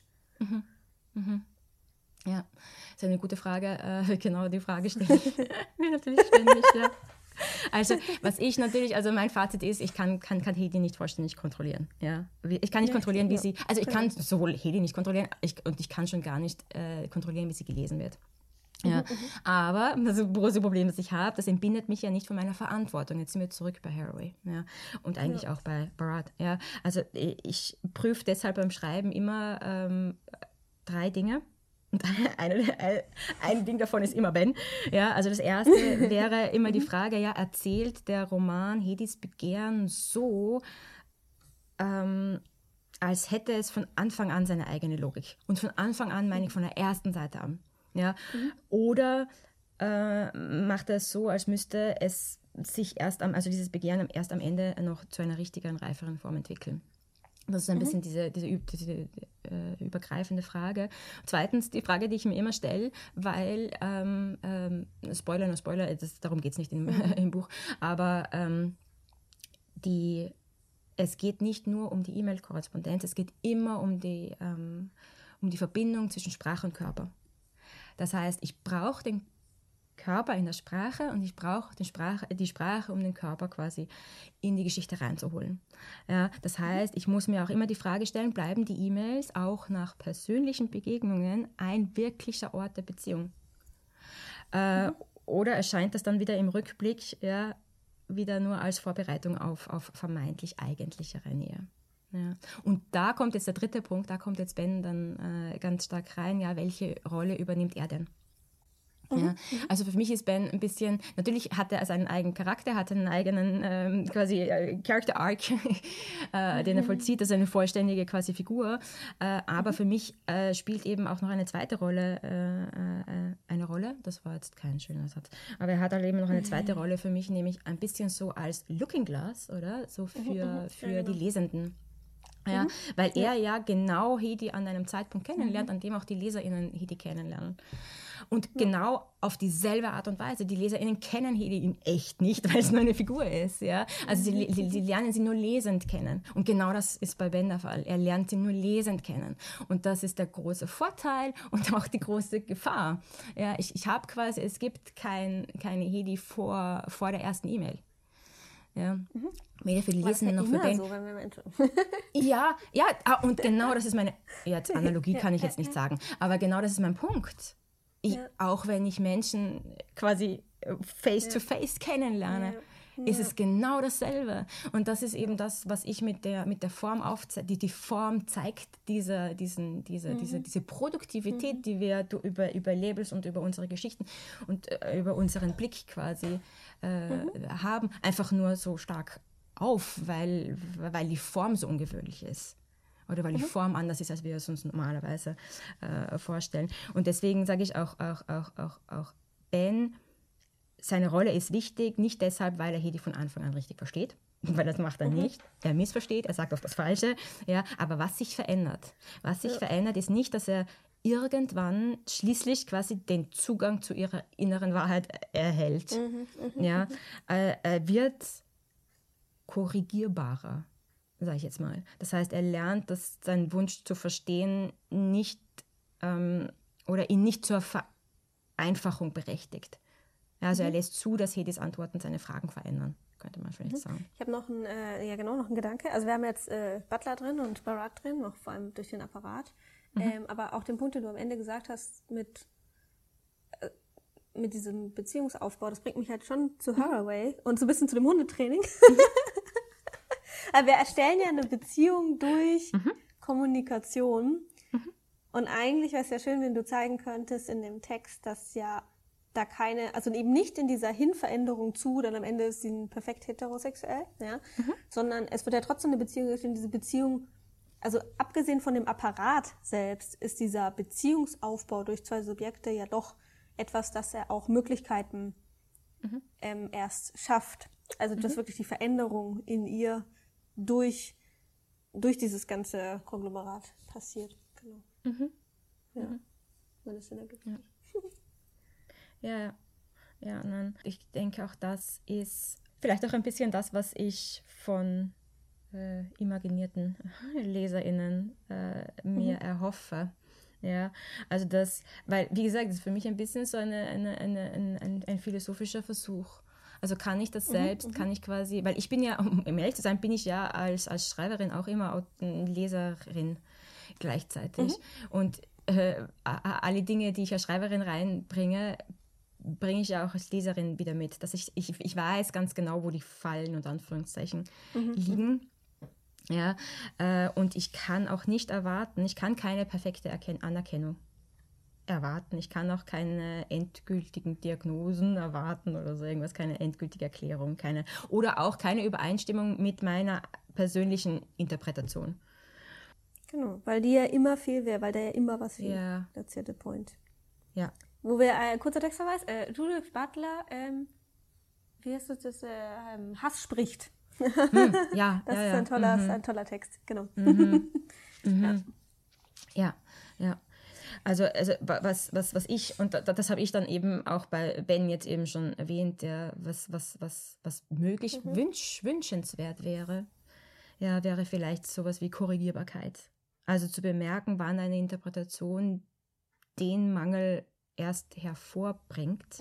Ja, das ist eine gute Frage. Genau die Frage stelle ich mir natürlich ständig. Ja. Also, mein Fazit ist, ich kann Hedi nicht vollständig kontrollieren. Ja? Ich kann nicht kontrollieren, wie sie, also ich kann sowohl Hedi nicht kontrollieren, und ich kann schon gar nicht kontrollieren, wie sie gelesen wird. Ja, aber das große Problem, das ich habe, das entbindet mich ja nicht von meiner Verantwortung. Jetzt sind wir zurück bei Haraway, ja, und eigentlich auch bei Bharat. Ja. Also ich prüfe deshalb beim Schreiben immer 3 Dinge. Und ein Ding davon ist immer Ben. Ja, also das erste wäre immer die Frage, ja, erzählt der Roman Hedis Begehren so, als hätte es von Anfang an seine eigene Logik. Und von Anfang an meine ich von der ersten Seite an. Ja? Oder macht er es so, als müsste es sich dieses Begehren erst am Ende noch zu einer richtigeren, reiferen Form entwickeln. Das ist ein bisschen diese übergreifende Frage. Zweitens die Frage, die ich mir immer stelle, weil, Spoiler, darum geht es nicht im Buch, aber die es geht nicht nur um die E-Mail-Korrespondenz, es geht immer um die Verbindung zwischen Sprache und Körper. Das heißt, ich brauche den Körper in der Sprache und ich brauche die Sprache, um den Körper quasi in die Geschichte reinzuholen. Ja, das heißt, ich muss mir auch immer die Frage stellen, bleiben die E-Mails auch nach persönlichen Begegnungen ein wirklicher Ort der Beziehung? Oder erscheint das dann wieder im Rückblick wieder nur als Vorbereitung auf vermeintlich eigentlichere Nähe? Ja. Und da kommt jetzt der dritte Punkt, da kommt jetzt Ben dann ganz stark rein, welche Rolle übernimmt er denn? Ja, also für mich ist Ben ein bisschen, natürlich hat er seinen eigenen Charakter, hat einen eigenen Character Arc, den er vollzieht, also eine vollständige quasi Figur, aber für mich spielt eben auch noch eine zweite Rolle eine Rolle, das war jetzt kein schöner Satz, aber er hat halt eben noch eine zweite Rolle für mich, nämlich ein bisschen so als Looking Glass, oder? So für die Lesenden. Ja, weil er genau Hedi an einem Zeitpunkt kennenlernt, an dem auch die LeserInnen Hedi kennenlernen. Und genau auf dieselbe Art und Weise. Die LeserInnen kennen Hedi in echt nicht, weil es nur eine Figur ist. Ja? Also sie lernen sie nur lesend kennen. Und genau das ist bei Ben der Fall. Er lernt sie nur lesend kennen. Und das ist der große Vorteil und auch die große Gefahr. Ja, ich habe quasi, es gibt keine Hedi vor der ersten E-Mail. Ja. Weder für die Lesenden noch für Ben. So, wenn wir Menschen. Und genau das ist meine, jetzt Analogie kann ich jetzt nicht sagen, aber genau das ist mein Punkt. Auch wenn ich Menschen quasi face-to-face kennenlerne, ist es genau dasselbe. Und das ist eben das, was ich mit der Form aufzeige. Die Form zeigt diese Produktivität, die wir über Labels und über unsere Geschichten und über unseren Blick quasi haben, einfach nur so stark auf, weil die Form so ungewöhnlich ist. Oder weil die Form anders ist, als wir es uns normalerweise vorstellen. Und deswegen sage ich auch Ben, seine Rolle ist wichtig, nicht deshalb, weil er Hedi von Anfang an richtig versteht, weil das macht er nicht. Er missversteht, er sagt oft das Falsche. Ja, aber was sich verändert? Ist nicht, dass er irgendwann schließlich quasi den Zugang zu ihrer inneren Wahrheit erhält. Ja, er wird korrigierbarer, sage ich jetzt mal. Das heißt, er lernt, dass sein Wunsch zu verstehen nicht oder ihn nicht zur Vereinfachung berechtigt. Ja, also er lässt zu, dass Hedis Antworten seine Fragen verändern, könnte man vielleicht sagen. Ich habe noch einen Gedanke. Also wir haben jetzt Butler drin und Barat drin, noch vor allem durch den Apparat. Aber auch den Punkt, den du am Ende gesagt hast, mit diesem Beziehungsaufbau, das bringt mich halt schon zu Haraway und so ein bisschen zu dem Hundetraining. Aber wir erstellen ja eine Beziehung durch Kommunikation. Und eigentlich wäre es ja schön, wenn du zeigen könntest in dem Text, dass ja da keine, also eben nicht in dieser Hinveränderung zu, dann am Ende ist sie perfekt heterosexuell, ja, sondern es wird ja trotzdem eine Beziehung, in diese Beziehung, also abgesehen von dem Apparat selbst, ist dieser Beziehungsaufbau durch zwei Subjekte ja doch etwas, das er auch Möglichkeiten erst schafft. Also dass wirklich die Veränderung in ihr durch dieses ganze Konglomerat passiert. Genau. Wenn es Sinn ergibt. Ja, nein. Ich denke auch, das ist vielleicht auch ein bisschen das, was ich von imaginierten LeserInnen mir erhoffe. Ja, also das, weil, wie gesagt, das ist für mich ein bisschen so ein philosophischer Versuch. Also kann ich das selbst, kann ich quasi, weil ich bin ja, um ehrlich zu sein, bin ich ja als Schreiberin auch immer Leserin gleichzeitig. Und alle Dinge, die ich als Schreiberin reinbringe, bringe ich ja auch als Leserin wieder mit. Dass ich weiß ganz genau, wo die Fallen und Anführungszeichen liegen. Ja, und ich kann auch nicht erwarten, ich kann keine perfekte Anerkennung erwarten. Ich kann auch keine endgültigen Diagnosen erwarten oder so irgendwas, keine endgültige Erklärung, oder auch keine Übereinstimmung mit meiner persönlichen Interpretation. Genau, weil die ja immer viel wäre, weil da ja immer was fehlt. Ja. That's the point. Ja. Wo wir, kurzer Textverweis, Judith Butler, wie heißt das, Hass spricht. Ja. Das ist ein toller Text, genau. Ja. Also was ich, und das habe ich dann eben auch bei Ben jetzt eben schon erwähnt, was möglich wünschenswert wäre, ja, wäre vielleicht sowas wie Korrigierbarkeit. Also zu bemerken, wann eine Interpretation den Mangel erst hervorbringt,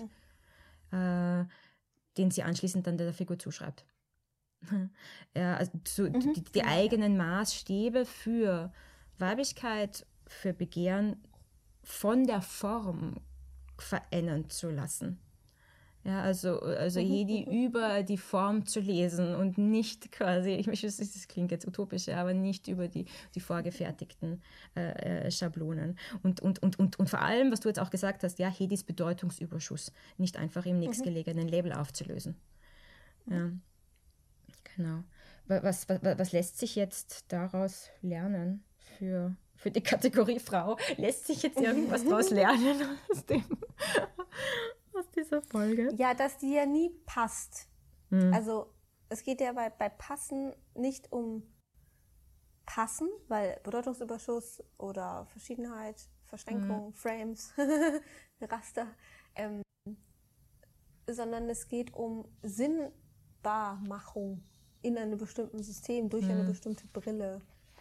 den sie anschließend dann der Figur zuschreibt. Ja, also die eigenen Maßstäbe für Weiblichkeit, für Begehren von der Form verändern zu lassen. Ja, also Hedi über die Form zu lesen und nicht quasi, das klingt jetzt utopisch, ja, aber nicht über die vorgefertigten Schablonen. Und vor allem, was du jetzt auch gesagt hast, ja, Hedis Bedeutungsüberschuss nicht einfach im nächstgelegenen Label aufzulösen. Ja, genau. Was lässt sich jetzt daraus lernen für die Kategorie Frau? Lässt sich jetzt irgendwas daraus lernen aus dieser Folge? Ja, dass die ja nie passt. Also es geht ja bei Passen nicht um Passen, weil Bedeutungsüberschuss oder Verschiedenheit, Verschränkung, Frames, Raster, sondern es geht um Sinnbarmachung in einem bestimmten System, durch eine bestimmte Brille.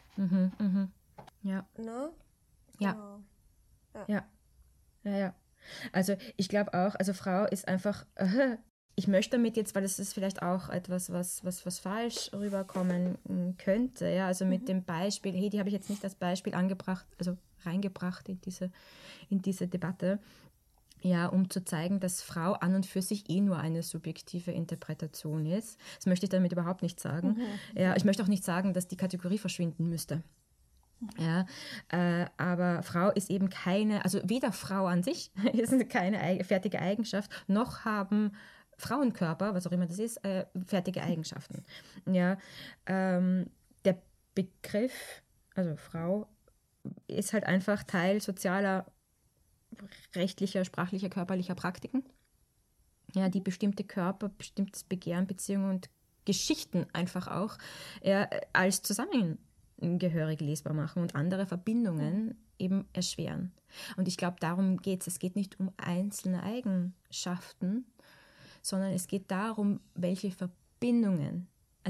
Ja. Ne? Ja. Genau. Ja. Also ich glaube auch, also Frau ist einfach, ich möchte damit jetzt, weil es ist vielleicht auch etwas, was falsch rüberkommen könnte, ja, also mit dem Beispiel, die habe ich jetzt nicht als Beispiel reingebracht in diese Debatte, ja, um zu zeigen, dass Frau an und für sich nur eine subjektive Interpretation ist. Das möchte ich damit überhaupt nicht sagen. Ja, ich möchte auch nicht sagen, dass die Kategorie verschwinden müsste. Ja, aber Frau ist eben also weder Frau an sich ist keine fertige Eigenschaft, noch haben Frauenkörper, was auch immer das ist, fertige Eigenschaften. Ja, der Begriff, also Frau, ist halt einfach Teil sozialer, rechtlicher, sprachlicher, körperlicher Praktiken, ja, die bestimmte Körper, bestimmtes Begehren, Beziehungen und Geschichten einfach auch als zusammengehörig lesbar machen und andere Verbindungen eben erschweren. Und ich glaube, darum geht es. Es geht nicht um einzelne Eigenschaften, sondern es geht darum, welche Verbindungen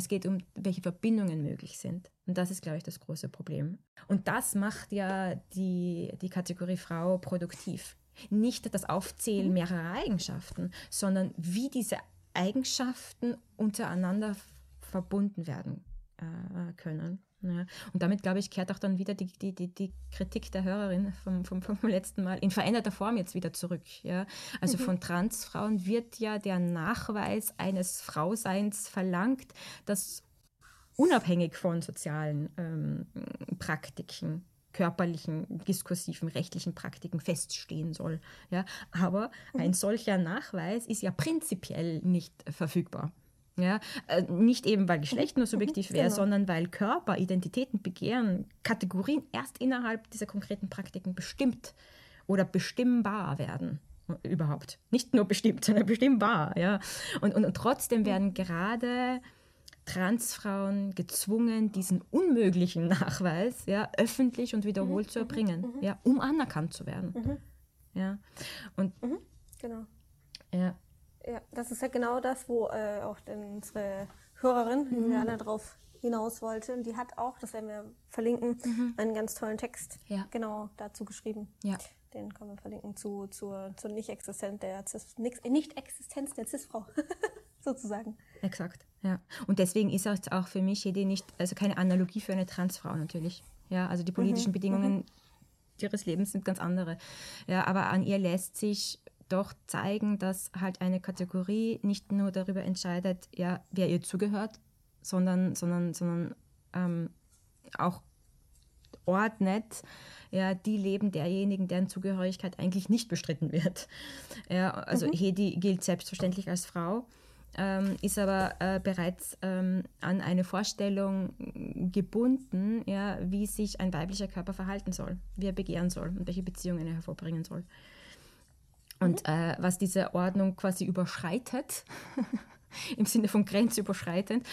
möglich sind. Und das ist, glaube ich, das große Problem. Und das macht ja die Kategorie Frau produktiv. Nicht das Aufzählen mehrerer Eigenschaften, sondern wie diese Eigenschaften untereinander verbunden werden können. Ja. Und damit, glaube ich, kehrt auch dann wieder die Kritik der Hörerin vom letzten Mal in veränderter Form jetzt wieder zurück. Ja. Also von Transfrauen wird ja der Nachweis eines Frauseins verlangt, das unabhängig von sozialen Praktiken, körperlichen, diskursiven, rechtlichen Praktiken feststehen soll. Ja. Aber ein solcher Nachweis ist ja prinzipiell nicht verfügbar. Ja, nicht eben, weil Geschlecht nur subjektiv wäre, sondern weil Körper, Identitäten, Begehren, Kategorien erst innerhalb dieser konkreten Praktiken bestimmt oder bestimmbar werden. Überhaupt. Nicht nur bestimmt, sondern bestimmbar. Ja. Und trotzdem werden gerade Transfrauen gezwungen, diesen unmöglichen Nachweis öffentlich und wiederholt zu erbringen, um anerkannt zu werden. Ja. Und, genau. Ja. Ja, das ist ja genau das, wo auch unsere Hörerin, Juliana, drauf hinaus wollte. Und die hat auch, das werden wir verlinken, einen ganz tollen Text genau dazu geschrieben. Ja. Den können wir verlinken zur Nicht-Existenz der Cis-Frau, sozusagen. Exakt, ja. Und deswegen ist auch für mich keine Analogie für eine Transfrau natürlich. Ja, also die politischen Bedingungen ihres Lebens sind ganz andere. Ja, aber an ihr lässt sich doch zeigen, dass halt eine Kategorie nicht nur darüber entscheidet, wer ihr zugehört, sondern auch ordnet die Leben derjenigen, deren Zugehörigkeit eigentlich nicht bestritten wird. Ja, also Hedi gilt selbstverständlich als Frau, ist aber bereits an eine Vorstellung gebunden, wie sich ein weiblicher Körper verhalten soll, wie er begehren soll und welche Beziehungen er hervorbringen soll. Und was diese Ordnung quasi überschreitet, im Sinne von grenzüberschreitend,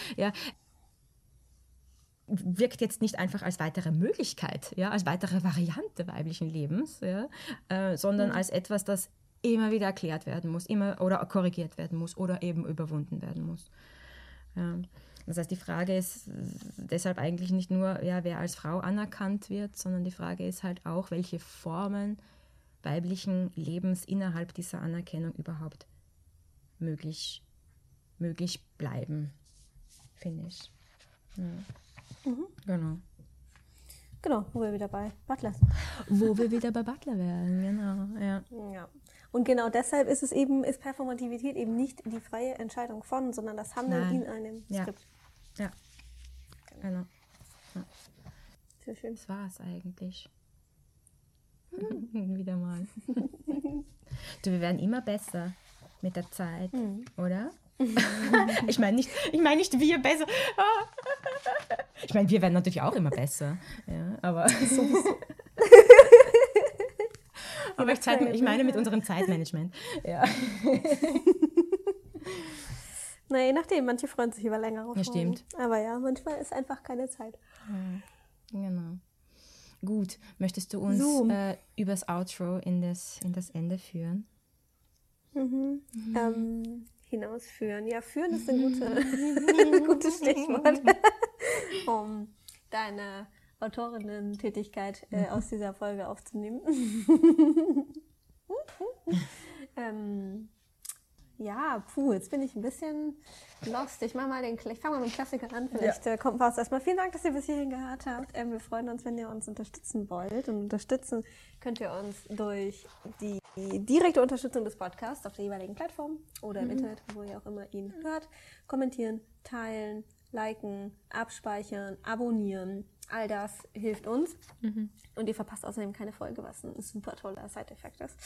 wirkt jetzt nicht einfach als weitere Möglichkeit, als weitere Variante weiblichen Lebens, sondern als etwas, das immer wieder erklärt werden muss, oder korrigiert werden muss oder eben überwunden werden muss. Ja. Das heißt, die Frage ist deshalb eigentlich nicht nur, ja, wer als Frau anerkannt wird, sondern die Frage ist halt auch, welche Formen weiblichen Lebens innerhalb dieser Anerkennung überhaupt möglich bleiben, finde ich. Ja. Genau. Genau, wo wir wieder bei Butler sind. Wo wir wieder bei Butler werden, genau. Ja. Und genau deshalb ist Performativität eben nicht die freie Entscheidung von, sondern das Handeln in einem Skript. Ja, genau. Ja. Sehr schön. Das war's eigentlich. Wieder mal. Du, wir werden immer besser mit der Zeit, oder? Ich meine nicht wir besser. Ich meine, wir werden natürlich auch immer besser. Ja, aber aber ich meine mit unserem Zeitmanagement. Ja. Na, je nachdem, manche freuen sich über längere Folgen. Ja, stimmt. Aber ja, manchmal ist einfach keine Zeit. Ja, genau. Gut, möchtest du uns übers Outro in das Ende führen? Hinausführen. Ja, führen ist ein gutes Stichwort, um deine Autorinnen-Tätigkeit aus dieser Folge aufzunehmen. Jetzt bin ich ein bisschen lost. Ich fange mal mit dem Klassiker an. Vielleicht kommt was erstmal. Vielen Dank, dass ihr bis hierhin gehört habt. Wir freuen uns, wenn ihr uns unterstützen wollt. Und unterstützen könnt ihr uns durch die direkte Unterstützung des Podcasts auf der jeweiligen Plattform oder im Internet, wo ihr auch immer ihn hört. Kommentieren, teilen, liken, abspeichern, abonnieren. All das hilft uns. Und ihr verpasst außerdem keine Folge, was ein super toller Side-Effekt ist.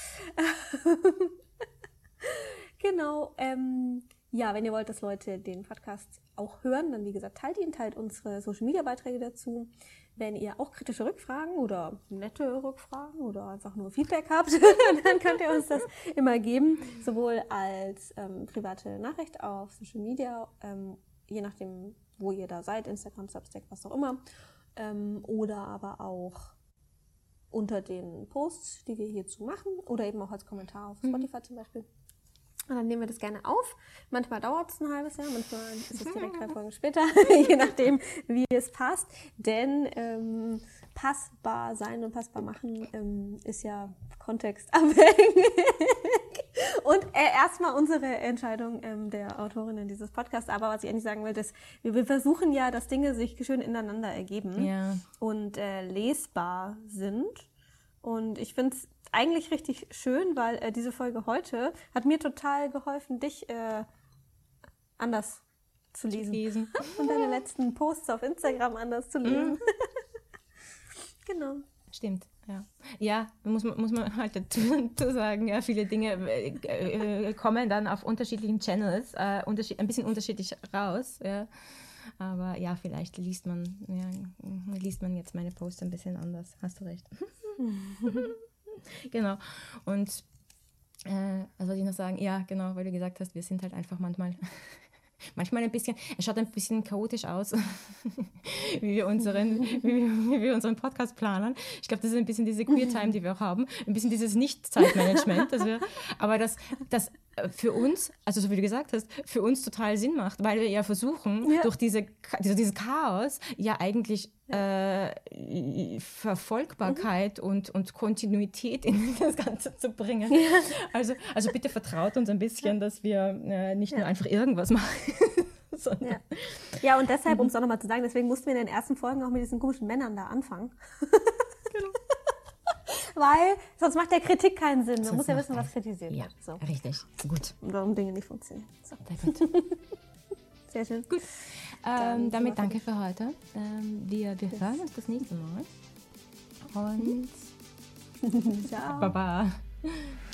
Genau, wenn ihr wollt, dass Leute den Podcast auch hören, dann wie gesagt, teilt unsere Social-Media-Beiträge dazu. Wenn ihr auch kritische Rückfragen oder nette Rückfragen oder einfach nur Feedback habt, dann könnt ihr uns das immer geben, sowohl als private Nachricht auf Social Media, je nachdem, wo ihr da seid, Instagram, Substack, was auch immer, oder aber auch unter den Posts, die wir hierzu machen, oder eben auch als Kommentar auf Spotify zum Beispiel. Und dann nehmen wir das gerne auf. Manchmal dauert es ein halbes Jahr, manchmal ist es direkt 3 Folgen später, je nachdem, wie es passt. Denn passbar sein und passbar machen ist ja kontextabhängig. Und erstmal unsere Entscheidung der Autorinnen dieses Podcasts. Aber was ich eigentlich sagen will, ist, wir versuchen ja, dass Dinge sich schön ineinander ergeben und lesbar sind. Und ich finde es eigentlich richtig schön, weil diese Folge heute hat mir total geholfen, dich anders zu lesen. Und deine letzten Posts auf Instagram anders zu lesen. Genau. Stimmt, ja. Ja, muss man halt dazu sagen, ja, viele Dinge kommen dann auf unterschiedlichen Channels ein bisschen unterschiedlich raus, ja. Aber ja, vielleicht liest man jetzt meine Posts ein bisschen anders. Hast du recht. Genau. Und was wollte ich noch sagen? Ja, genau, weil du gesagt hast, wir sind halt einfach manchmal ein bisschen, es schaut ein bisschen chaotisch aus, wie wir unseren Podcast planen. Ich glaube, das ist ein bisschen diese Queer-Time, die wir auch haben, ein bisschen dieses Nicht-Zeitmanagement, aber das für uns, also so wie du gesagt hast, für uns total Sinn macht, weil wir ja versuchen, durch dieses Chaos ja eigentlich Verfolgbarkeit und Kontinuität in das Ganze zu bringen. Ja. Also bitte vertraut uns ein bisschen, dass wir nicht nur einfach irgendwas machen. Ja, und deshalb, um es auch nochmal zu sagen, deswegen mussten wir in den ersten Folgen auch mit diesen komischen Männern da anfangen. Genau. Weil sonst macht der Kritik keinen Sinn. Man muss ja wissen, was kritisiert wird. So. Richtig. Gut. Und warum Dinge nicht funktionieren. So. Sehr gut. Sehr schön. Gut. Damit danke für heute. Wir hören uns das nächste Mal. Und ciao. Baba.